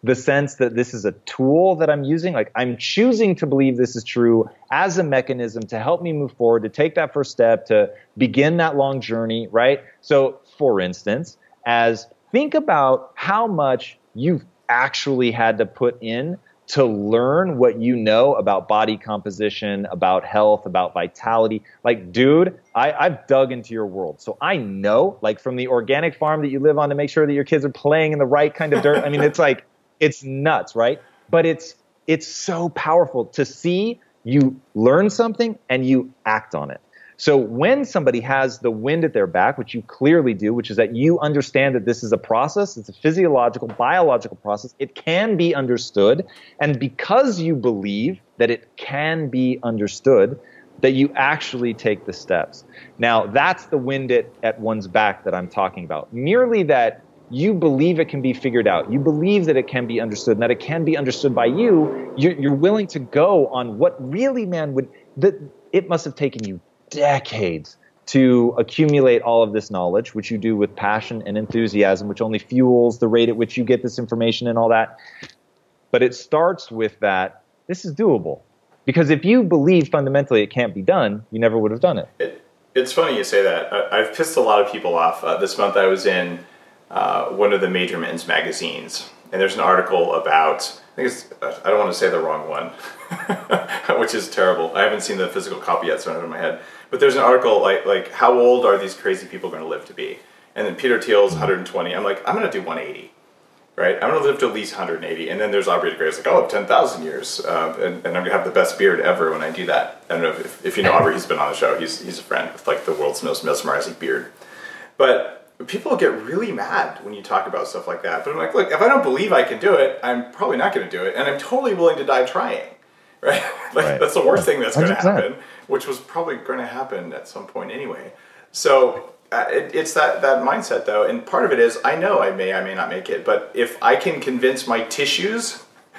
the sense that this is a tool that I'm using. Like I'm choosing to believe this is true as a mechanism to help me move forward, to take that first step, to begin that long journey, right? So for instance, as think about how much you've actually had to put in to learn what you know about body composition, about health, about vitality. Like, dude, I, I've dug into your world. So I know, like from the organic farm that you live on to make sure that your kids are playing in the right kind of dirt. I mean, it's like, it's nuts, right? But it's it's so powerful to see you learn something and you act on it. So when somebody has the wind at their back, which you clearly do, which is that you understand that this is a process, it's a physiological, biological process, it can be understood. And because you believe that it can be understood, that you actually take the steps. Now, that's the wind at, at one's back that I'm talking about. Merely that you believe it can be figured out. You believe that it can be understood and that it can be understood by you. You're, you're willing to go on what really, man, would that it must have taken you decades to accumulate all of this knowledge, which you do with passion and enthusiasm, which only fuels the rate at which you get this information and all that. But it starts with that, this is doable. Because if you believe fundamentally it can't be done, you never would have done it. it it's funny you say that. I, I've pissed a lot of people off. Uh, this month I was in uh, one of the major men's magazines, and there's an article about, I think it's, I don't want to say the wrong one, which is terrible. I haven't seen the physical copy yet, so I don't have it in my head. But there's an article like, like how old are these crazy people going to live to be? And then Peter Thiel's one hundred twenty. I'm like, I'm going to do one hundred eighty, right? I'm going to live to at least one hundred eighty. And then there's Aubrey de Grey's like, oh, ten thousand years. Uh, and, and I'm going to have the best beard ever when I do that. I don't know if, if you know Aubrey, he's been on the show. He's, he's a friend with like the world's most mesmerizing beard. But people get really mad when you talk about stuff like that. But I'm like, look, if I don't believe I can do it, I'm probably not going to do it. And I'm totally willing to die trying. Right? Like right. That's the worst thing that's going to happen, which was probably going to happen at some point anyway. So uh, it, it's that, that mindset though. And part of it is, I know I may, I may not make it, but if I can convince my tissues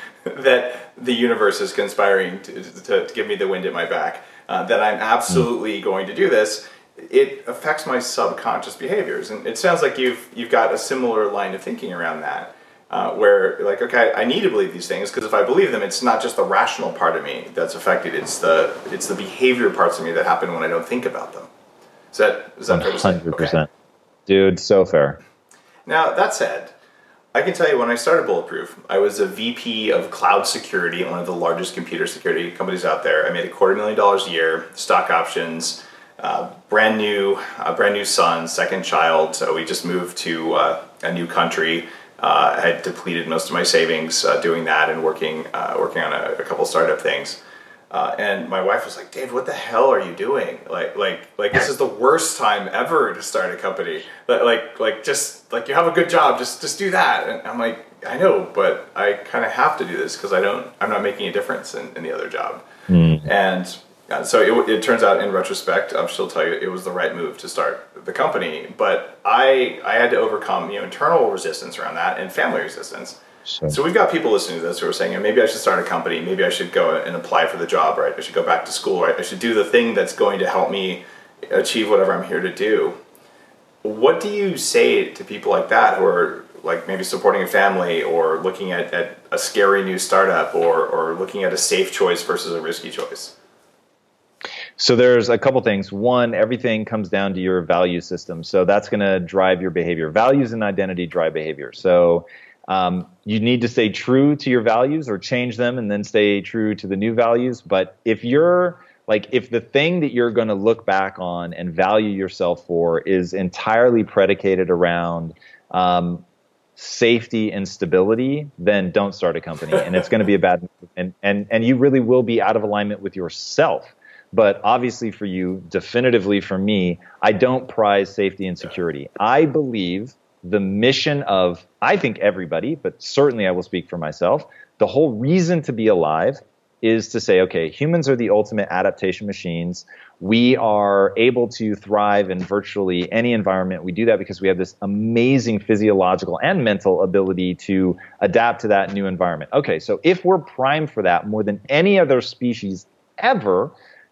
that the universe is conspiring to, to, to give me the wind at my back, uh, that I'm absolutely mm. going to do this, it affects my subconscious behaviors. And it sounds like you've, you've got a similar line of thinking around that. Uh, where like, okay, I need to believe these things because if I believe them, it's not just the rational part of me that's affected. It's the it's the behavior parts of me that happen when I don't think about them. Is that is that fair to say? one hundred percent. Okay. Dude, so fair. Now, that said, I can tell you when I started Bulletproof, I was a V P of cloud security at one of the largest computer security companies out there. I made a quarter million dollars a year, stock options, uh, brand new, uh, brand new son, second child. So we just moved to uh, a new country. Uh, I had depleted most of my savings uh, doing that and working uh, working on a, a couple startup things. Uh, and my wife was like, "Dave, what the hell are you doing? Like, like, like this is the worst time ever to start a company. Like, like, like just like you have a good job, just just do that." And I'm like, "I know, but I kind of have to do this because I don't, I'm not making a difference in, in the other job." Mm. And uh, so it, it turns out, in retrospect, I'll still tell you, it was the right move to start the company. But I I had to overcome you know internal resistance around that and family resistance. Sure. So we've got people listening to this who are saying, maybe I should start a company. Maybe I should go and apply for the job, right? I should go back to school, right? I should do the thing that's going to help me achieve whatever I'm here to do. What do you say to people like that who are like maybe supporting a family or looking at, at a scary new startup or, or looking at a safe choice versus a risky choice? So there's a couple things. One, everything comes down to your value system. So that's going to drive your behavior. Values and identity drive behavior. So Um, you need to stay true to your values or change them and then stay true to the new values. But if you're like, if the thing that you're going to look back on and value yourself for is entirely predicated around um, safety and stability, then don't start a company. And it's going to be a bad move. And, and, and you really will be out of alignment with yourself. But obviously for you, definitively for me, I don't prize safety and security. I believe the mission of, I think everybody, but certainly I will speak for myself, the whole reason to be alive is to say, okay, humans are the ultimate adaptation machines. We are able to thrive in virtually any environment. We do that because we have this amazing physiological and mental ability to adapt to that new environment. Okay, so if we're primed for that more than any other species ever,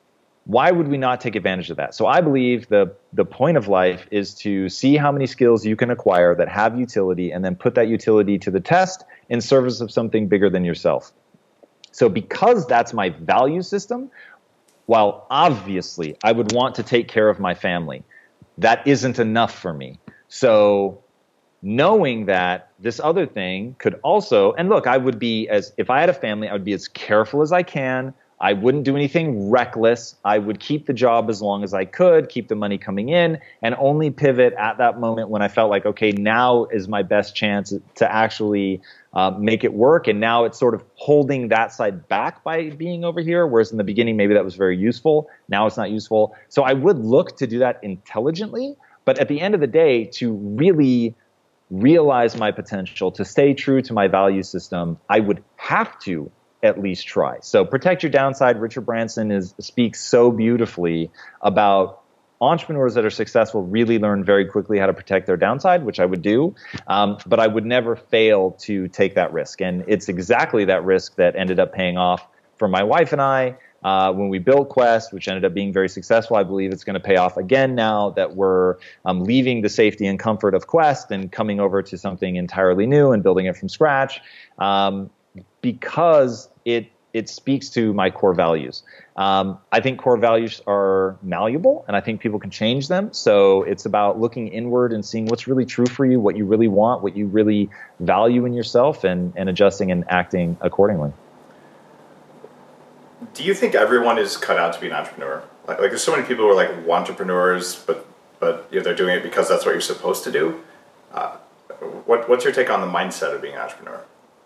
why would we not take advantage of that? So I believe the the point of life is to see how many skills you can acquire that have utility and then put that utility to the test in service of something bigger than yourself. So because that's my value system, while obviously I would want to take care of my family, that isn't enough for me. So knowing that this other thing could also, and look, I would be as, if I had a family, I would be as careful as I can. I wouldn't do anything reckless. I would keep the job as long as I could, keep the money coming in, and only pivot at that moment when I felt like, okay, now is my best chance to actually uh, make it work. And now it's sort of holding that side back by being over here, whereas in the beginning, maybe that was very useful. Now it's not useful. So I would look to do that intelligently, but at the end of the day, to really realize my potential, to stay true to my value system, I would have to at least try. So Protect Your Downside, Richard Branson is speaks so beautifully about entrepreneurs that are successful really learn very quickly how to protect their downside, which I would do, um, but I would never fail to take that risk. And it's exactly that risk that ended up paying off for my wife and I uh, when we built Quest, which ended up being very successful. I believe it's going to pay off again now that we're um, leaving the safety and comfort of Quest and coming over to something entirely new and building it from scratch. Um, because it it speaks to my core values. Um, I think core values are malleable, and I think people can change them. So it's about looking inward and seeing what's really true for you, what you really want, what you really value in yourself, and, and adjusting and acting accordingly. Do you think everyone is cut out to be an entrepreneur? Like, like there's so many people who are like entrepreneurs, but but you know, they're doing it because that's what you're supposed to do. Uh, what what's your take on the mindset of being an entrepreneur?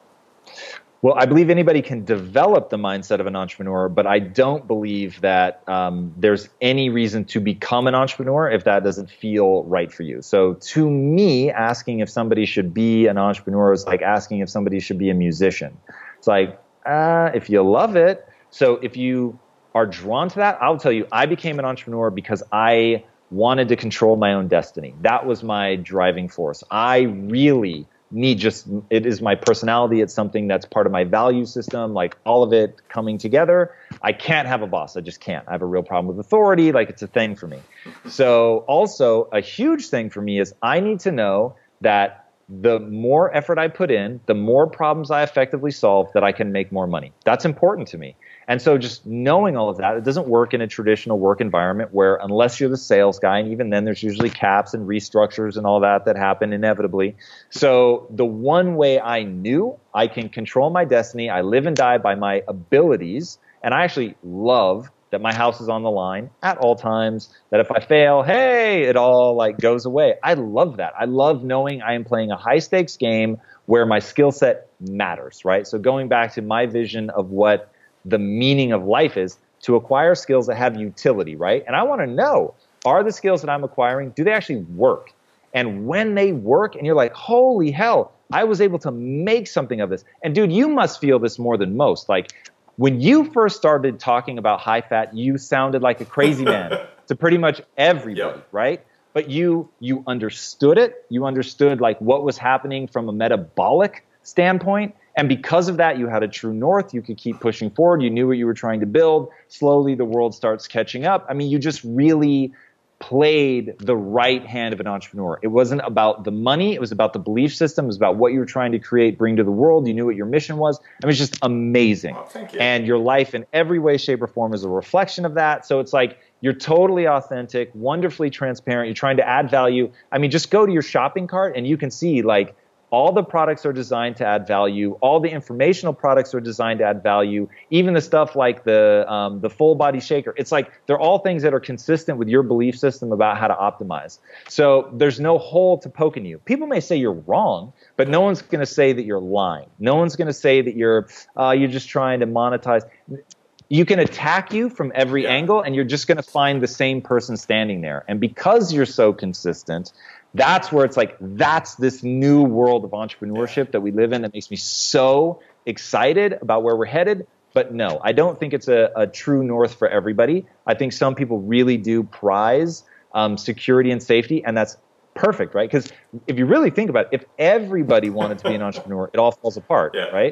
Well, I believe anybody can develop the mindset of an entrepreneur, but I don't believe that um, there's any reason to become an entrepreneur if that doesn't feel right for you. So to me, asking if somebody should be an entrepreneur is like asking if somebody should be a musician. It's like, uh, if you love it. So if you are drawn to that, I'll tell you, I became an entrepreneur because I wanted to control my own destiny. That was my driving force. I really need just, it is my personality. It's something that's part of my value system, like all of it coming together. I can't have a boss. I just can't. I have a real problem with authority. Like it's a thing for me. So also a huge thing for me is I need to know that the more effort I put in, the more problems I effectively solve, that I can make more money. That's important to me. And so just knowing all of that, it doesn't work in a traditional work environment where unless you're the sales guy, and even then there's usually caps and restructures and all that that happen inevitably. So the one way I knew I can control my destiny, I live and die by my abilities, and I actually love that my house is on the line at all times, that if I fail, hey, it all like goes away. I love that. I love knowing I am playing a high stakes game where my skill set matters, right? So going back to my vision of what the meaning of life is, to acquire skills that have utility, right? And I want to know, are the skills that I'm acquiring, do they actually work? And when they work and you're like, holy hell, I was able to make something of this. And dude, you must feel this more than most. Like when you first started talking about high fat, you sounded like a crazy man to pretty much everybody, yep. right? But you you understood it. You understood like what was happening from a metabolic standpoint. And because of that, you had a true north. You could keep pushing forward. You knew what you were trying to build. Slowly, the world starts catching up. I mean, you just really played the right hand of an entrepreneur. It wasn't about the money. It was about the belief system. It was about what you were trying to create, bring to the world. You knew what your mission was. I mean, it's just amazing. Oh, thank you. And your life in every way, shape, or form is a reflection of that. So it's like you're totally authentic, wonderfully transparent. You're trying to add value. I mean, just go to your shopping cart and you can see like, all the products are designed to add value. All the informational products are designed to add value. Even the stuff like the um, the full body shaker. It's like they're all things that are consistent with your belief system about how to optimize. So there's no hole to poke in you. People may say you're wrong, but no one's going to say that you're lying. No one's going to say that you're uh, you're just trying to monetize. You can attack you from every yeah. angle, and you're just going to find the same person standing there. And because you're so consistent, that's where it's like, that's this new world of entrepreneurship that we live in that makes me so excited about where we're headed. But no, I don't think it's a, a true north for everybody. I think some people really do prize um, security and safety, and that's perfect, right? Because if you really think about it, if everybody wanted to be an entrepreneur, it all falls apart, yeah. right?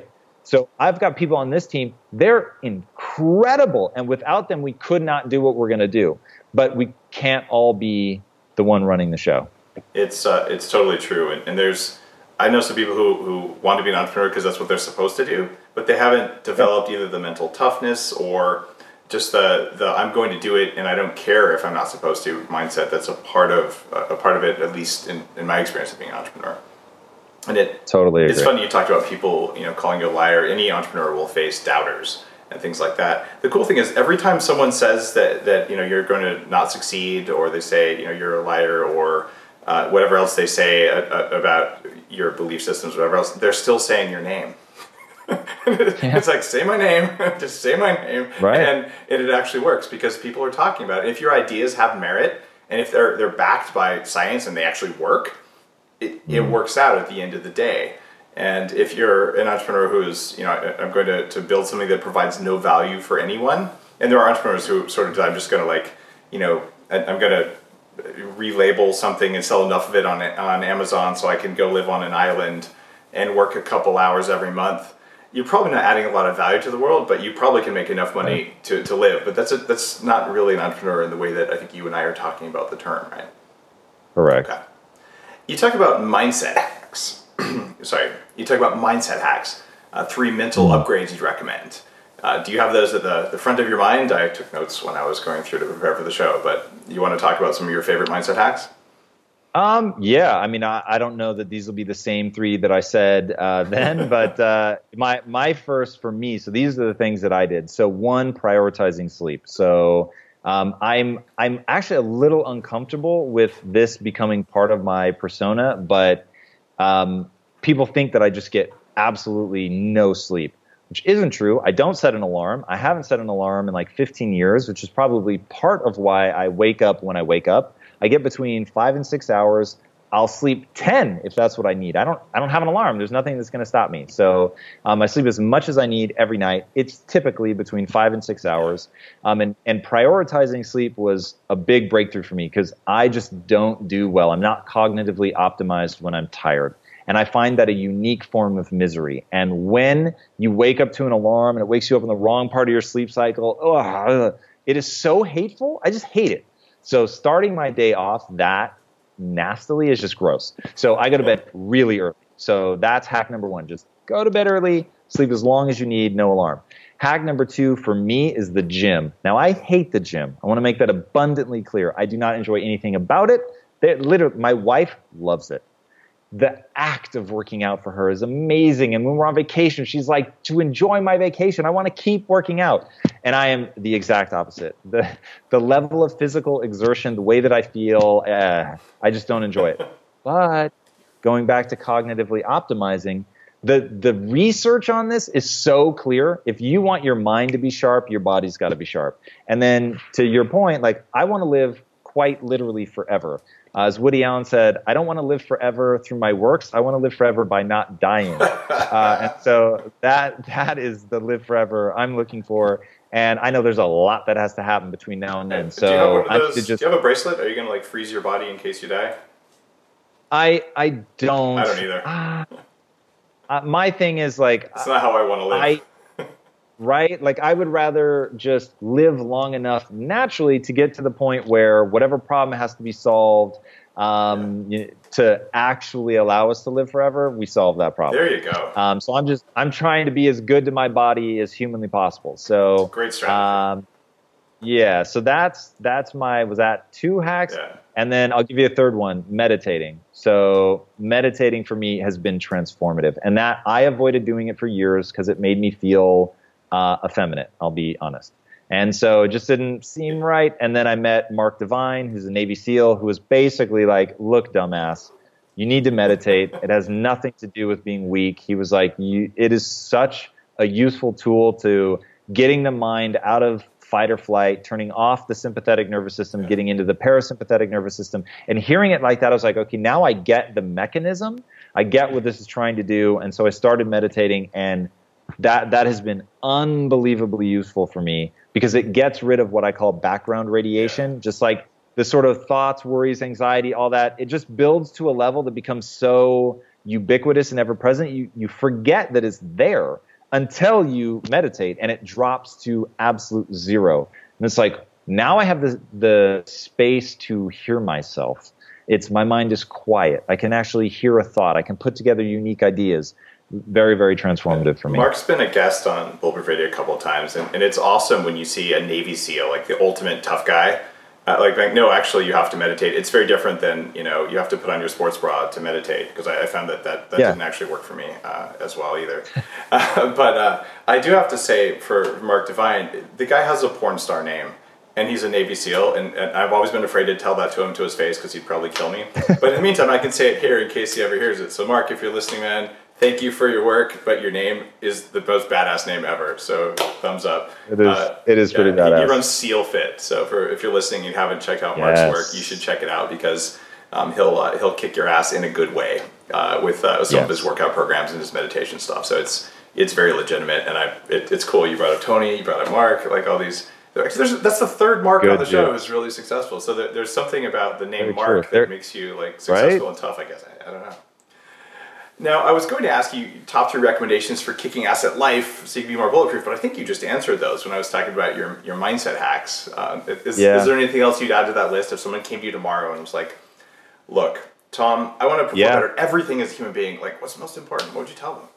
So I've got people on this team, they're incredible. And without them, we could not do what we're going to do. But we can't all be the one running the show. It's uh, it's totally true. And, and there's, I know some people who, who want to be an entrepreneur because that's what they're supposed to do, but they haven't developed either the mental toughness or just the, the I'm going to do it and I don't care if I'm not supposed to mindset. That's a part of a part of it, at least in, in my experience of being an entrepreneur. And it totally agree. It's funny you talked about people, you know, calling you a liar. Any entrepreneur will face doubters and things like that. The cool thing is every time someone says that, that you know, you're going to not succeed, or they say, you know, you're a liar, or uh, whatever else they say a, a, about your belief systems, whatever else, they're still saying your name. It's like, say my name, just say my name. Right. And, and it actually works because people are talking about it. If your ideas have merit and if they're they're backed by science and they actually work, it, it works out at the end of the day. And if you're an entrepreneur who's, you know, I'm going to, to build something that provides no value for anyone, and there are entrepreneurs who sort of, I'm just going to like, you know, I'm going to relabel something and sell enough of it on on Amazon so I can go live on an island and work a couple hours every month. You're probably not adding a lot of value to the world, but you probably can make enough money right. to, to live. But that's a, that's not really an entrepreneur in the way that I think you and I are talking about the term, right? Correct. Okay. You talk about mindset hacks. Sorry, you talk about mindset hacks. Uh, three mental mm-hmm. upgrades you'd recommend. Uh, do you have those at the, the front of your mind? I took notes when I was going through to prepare for the show, but you want to talk about some of your favorite mindset hacks? Um, yeah, I mean, I, I don't know that these will be the same three that I said uh, then, but uh, my my first for me, so these are the things that I did. So one, prioritizing sleep. So um, I'm I'm actually a little uncomfortable with this becoming part of my persona, but um, people think that I just get absolutely no sleep, which isn't true. I don't set an alarm. I haven't set an alarm in like fifteen years, which is probably part of why I wake up when I wake up. I get between five and six hours. I'll sleep ten if that's what I need. I don't I don't have an alarm. There's nothing that's going to stop me. So um, I sleep as much as I need every night. It's typically between five and six hours. Um, and, and prioritizing sleep was a big breakthrough for me because I just don't do well. I'm not cognitively optimized when I'm tired. And I find that a unique form of misery. And when you wake up to an alarm and it wakes you up in the wrong part of your sleep cycle, ugh, it is so hateful. I just hate it. So starting my day off that nastily is just gross. So I go to bed really early. So that's hack number one. Just go to bed early, sleep as long as you need, no alarm. Hack number two for me is the gym. Now I hate the gym. I want to make that abundantly clear. I do not enjoy anything about it. They, literally, my wife loves it. The act of working out for her is amazing. And when we're on vacation, she's like, to enjoy my vacation, I want to keep working out. And I am the exact opposite. The the level of physical exertion, the way that I feel, uh, I just don't enjoy it. But going back to cognitively optimizing, the, the research on this is so clear. If you want your mind to be sharp, your body's got to be sharp. And then to your point, like I want to live quite literally forever. Uh, as Woody Allen said, I don't want to live forever through my works. I want to live forever by not dying. Uh, and so that that is the live forever I'm looking for. And I know there's a lot that has to happen between now and then. So do you have, one of those, just, do you have a bracelet? Are you going to like freeze your body in case you die? I I don't. I don't either. Uh, uh, my thing is like. It's not how I want to live. I, Right? Like I would rather just live long enough naturally to get to the point where whatever problem has to be solved um, yeah. to actually allow us to live forever, we solve that problem. There you go. Um, so I'm just, I'm trying to be as good to my body as humanly possible. So great strategy. Um, yeah. So that's, that's my, was that two hacks? Yeah. And then I'll give you a third one, meditating. So meditating for me has been transformative, and that I avoided doing it for years because it made me feel Uh, effeminate, I'll be honest. And so it just didn't seem right. And then I met Mark Divine, who's a Navy SEAL, who was basically like, look, dumbass, you need to meditate. It has nothing to do with being weak. He was like, you, it is such a useful tool to getting the mind out of fight or flight, turning off the sympathetic nervous system, yeah. getting into the parasympathetic nervous system. And hearing it like that, I was like, okay, now I get the mechanism. I get what this is trying to do. And so I started meditating, and That that has been unbelievably useful for me because it gets rid of what I call background radiation, yeah. just like the sort of thoughts, worries, anxiety, all that. It just builds to a level that becomes so ubiquitous and ever present. You you forget that it's there until you meditate, and it drops to absolute zero. And it's like, now I have the the space to hear myself. It's my mind is quiet. I can actually hear a thought. I can put together unique ideas. Very, very transformative for me. Mark's been a guest on Bulletproof Radio a couple of times, and, and it's awesome when you see a Navy SEAL, like the ultimate tough guy, uh, like, like, no, actually you have to meditate. It's very different than, you know, you have to put on your sports bra to meditate, because I, I found that that, that yeah. didn't actually work for me uh, as well either. uh, but uh, I do have to say, for Mark Divine, the guy has a porn star name. And he's a Navy SEAL, and, and I've always been afraid to tell that to him to his face because he'd probably kill me. But in the meantime, I can say it here in case he ever hears it. So Mark, if you're listening, man, thank you for your work, but your name is the most badass name ever. So thumbs up. It is. Uh, it is yeah, pretty badass. He, he runs SEAL Fit. So for if you're listening and you haven't checked out Mark's yes. work, you should check it out because um, he'll uh, he'll kick your ass in a good way uh, with uh, some yes. of his workout programs and his meditation stuff. So it's it's very legitimate, and I it, it's cool. You brought up Tony, you brought up Mark, like all these. There's, that's the third Mark Good on the show who's really successful. So there, there's something about the name Very Mark true. that there, makes you like successful right? and tough, I guess. I, I don't know. Now, I was going to ask you top three recommendations for kicking ass at life so you can be more bulletproof, but I think you just answered those when I was talking about your your mindset hacks. Uh, is, yeah. is there anything else you'd add to that list if someone came to you tomorrow and was like, look, Tom, I want to perform yeah. better everything as a human being. Like, what's most important? What would you tell them?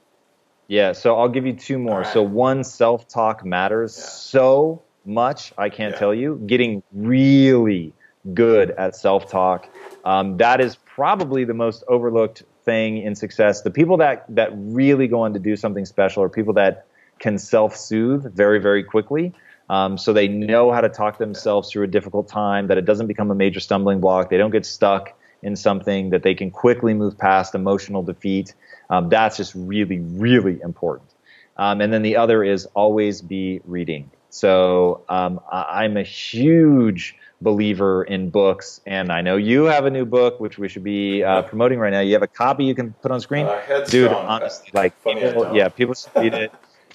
Yeah, so I'll give you two more. Right. So one, self-talk matters yeah. so much, I can't yeah. tell you. Getting really good at self-talk. Um, that is probably the most overlooked thing in success. The people that, that really go on to do something special are people that can self-soothe very, very quickly. Um, so they know how to talk themselves through a difficult time, that it doesn't become a major stumbling block. They don't get stuck in something, that they can quickly move past emotional defeat. Um, that's just really, really important. Um, and then the other is always be reading. So um, I'm a huge believer in books, and I know you have a new book, which we should be uh, promoting right now. You have a copy you can put on screen? Uh, Dude, honestly, like, people, yeah, people should read it.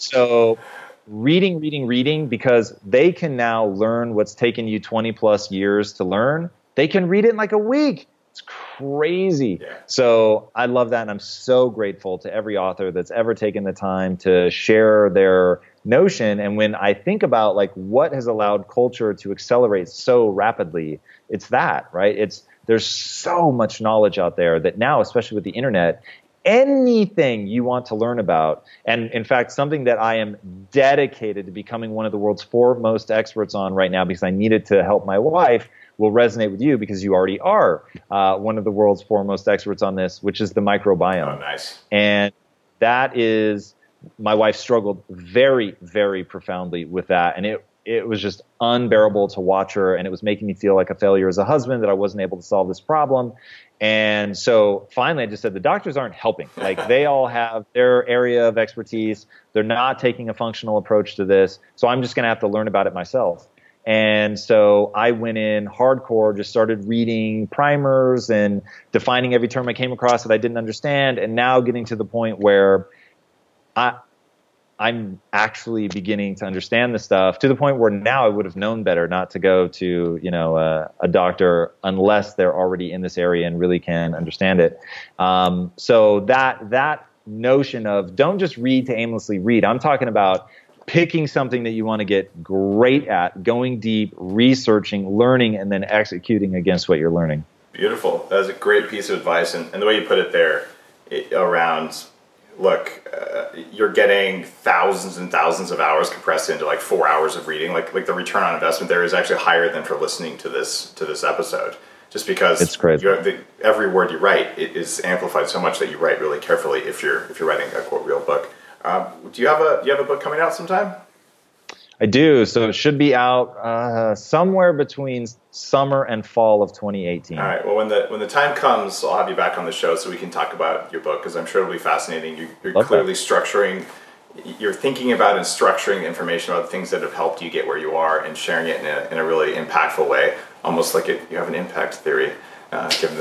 So reading, reading, reading, because they can now learn what's taken you twenty plus years to learn. They can read it in like a week. It's crazy. Yeah. So I love that, and I'm so grateful to every author that's ever taken the time to share their notion. And when I think about like what has allowed culture to accelerate so rapidly, it's that, right? It's there's so much knowledge out there that now, especially with the internet, anything you want to learn about, and in fact, something that I am dedicated to becoming one of the world's foremost experts on right now, because I needed to help my wife, will resonate with you because you already are uh, one of the world's foremost experts on this, which is the microbiome. Oh, nice. And that is, my wife struggled very, very profoundly with that. And it, it was just unbearable to watch her. And it was making me feel like a failure as a husband, that I wasn't able to solve this problem. And so finally I just said, the doctors aren't helping. Like, they all have their area of expertise. They're not taking a functional approach to this. So I'm just going to have to learn about it myself. And so I went in hardcore, just started reading primers and defining every term I came across that I didn't understand, and now getting to the point where I, I'm actually beginning to understand the stuff, to the point where now I would have known better not to go to, you know, uh, a doctor unless they're already in this area and really can understand it. Um, so that that notion of don't just read to aimlessly read. I'm talking about picking something that you want to get great at, going deep, researching, learning, and then executing against what you're learning. Beautiful. That was a great piece of advice. And, and the way you put it there it, around, look, uh, you're getting thousands and thousands of hours compressed into like four hours of reading. Like like the return on investment there is actually higher than for listening to this to this episode. Just because it's crazy. You're, the, every word you write it is amplified so much that you write really carefully if you're if you're writing a quote real book. Uh, do you have a do you have a book coming out sometime? I do. So it should be out uh, somewhere between summer and fall of twenty eighteen. All right. Well, when the when the time comes, I'll have you back on the show so we can talk about your book, because I'm sure it'll be fascinating. You, you're Love clearly that. structuring, you're thinking about and structuring the information about the things that have helped you get where you are, and sharing it in a in a really impactful way, almost like it, you have an impact theory. Uh, given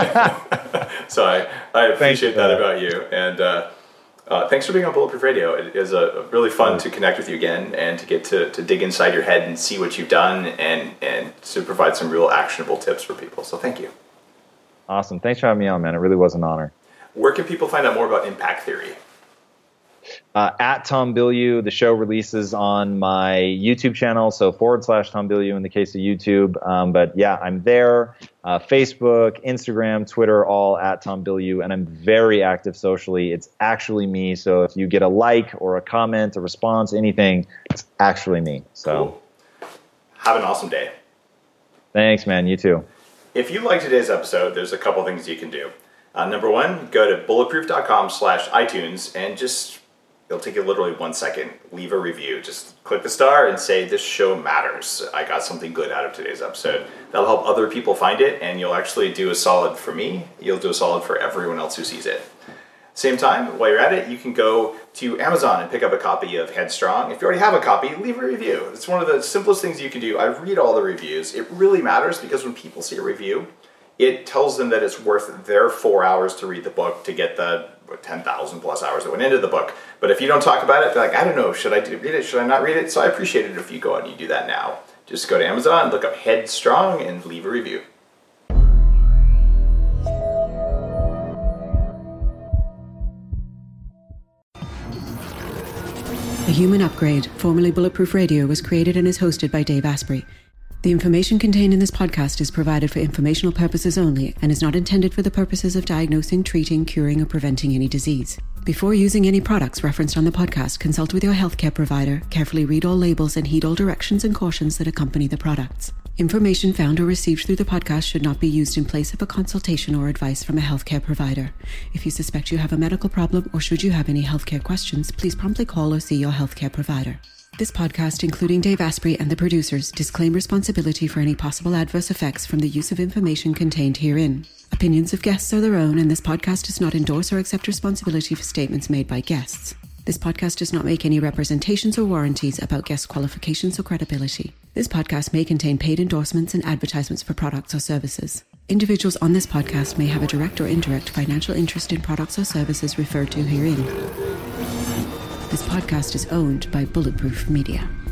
the so I I appreciate that about you. And uh, Uh, thanks for being on Bulletproof Radio. It is a, really fun to connect with you again and to get to, to dig inside your head and see what you've done, and, and to provide some real actionable tips for people. So thank you. Awesome. Thanks for having me on, man. It really was an honor. Where can people find out more about impact theory? uh, at Tom Bilyeu. The show releases on my YouTube channel, so forward slash Tom Bilyeu in the case of YouTube. Um, but yeah, I'm there. Uh, Facebook, Instagram, Twitter, all at Tom Bilyeu, and I'm very active socially. It's actually me. So if you get a like or a comment, a response, anything, it's actually me. So cool. Have an awesome day. Thanks, man. You too. If you like today's episode, there's a couple things you can do. Uh, number one, go to bulletproof.com slash iTunes and just, it'll take you literally one second, leave a review. Just click the star and say, this show matters. I got something good out of today's episode. That'll help other people find it, and you'll actually do a solid for me. You'll do a solid for everyone else who sees it. Same time, while you're at it, you can go to Amazon and pick up a copy of Headstrong. If you already have a copy, leave a review. It's one of the simplest things you can do. I read all the reviews. It really matters because when people see a review, it tells them that it's worth their four hours to read the book to get the ten thousand plus hours that went into the book. But if you don't talk about it, they're like, I don't know, should I do, read it? Should I not read it? So I appreciate it if you go out and you do that now. Just go to Amazon, look up Headstrong, and leave a review. The Human Upgrade, formerly Bulletproof Radio, was created and is hosted by Dave Asprey. The information contained in this podcast is provided for informational purposes only and is not intended for the purposes of diagnosing, treating, curing, or preventing any disease. Before using any products referenced on the podcast, consult with your healthcare provider, carefully read all labels, and heed all directions and cautions that accompany the products. Information found or received through the podcast should not be used in place of a consultation or advice from a healthcare provider. If you suspect you have a medical problem or should you have any healthcare questions, please promptly call or see your healthcare provider. This podcast, including Dave Asprey and the producers, disclaim responsibility for any possible adverse effects from the use of information contained herein. Opinions of guests are their own, and this podcast does not endorse or accept responsibility for statements made by guests. This podcast does not make any representations or warranties about guest qualifications or credibility. This podcast may contain paid endorsements and advertisements for products or services. Individuals on this podcast may have a direct or indirect financial interest in products or services referred to herein. This podcast is owned by Bulletproof Media.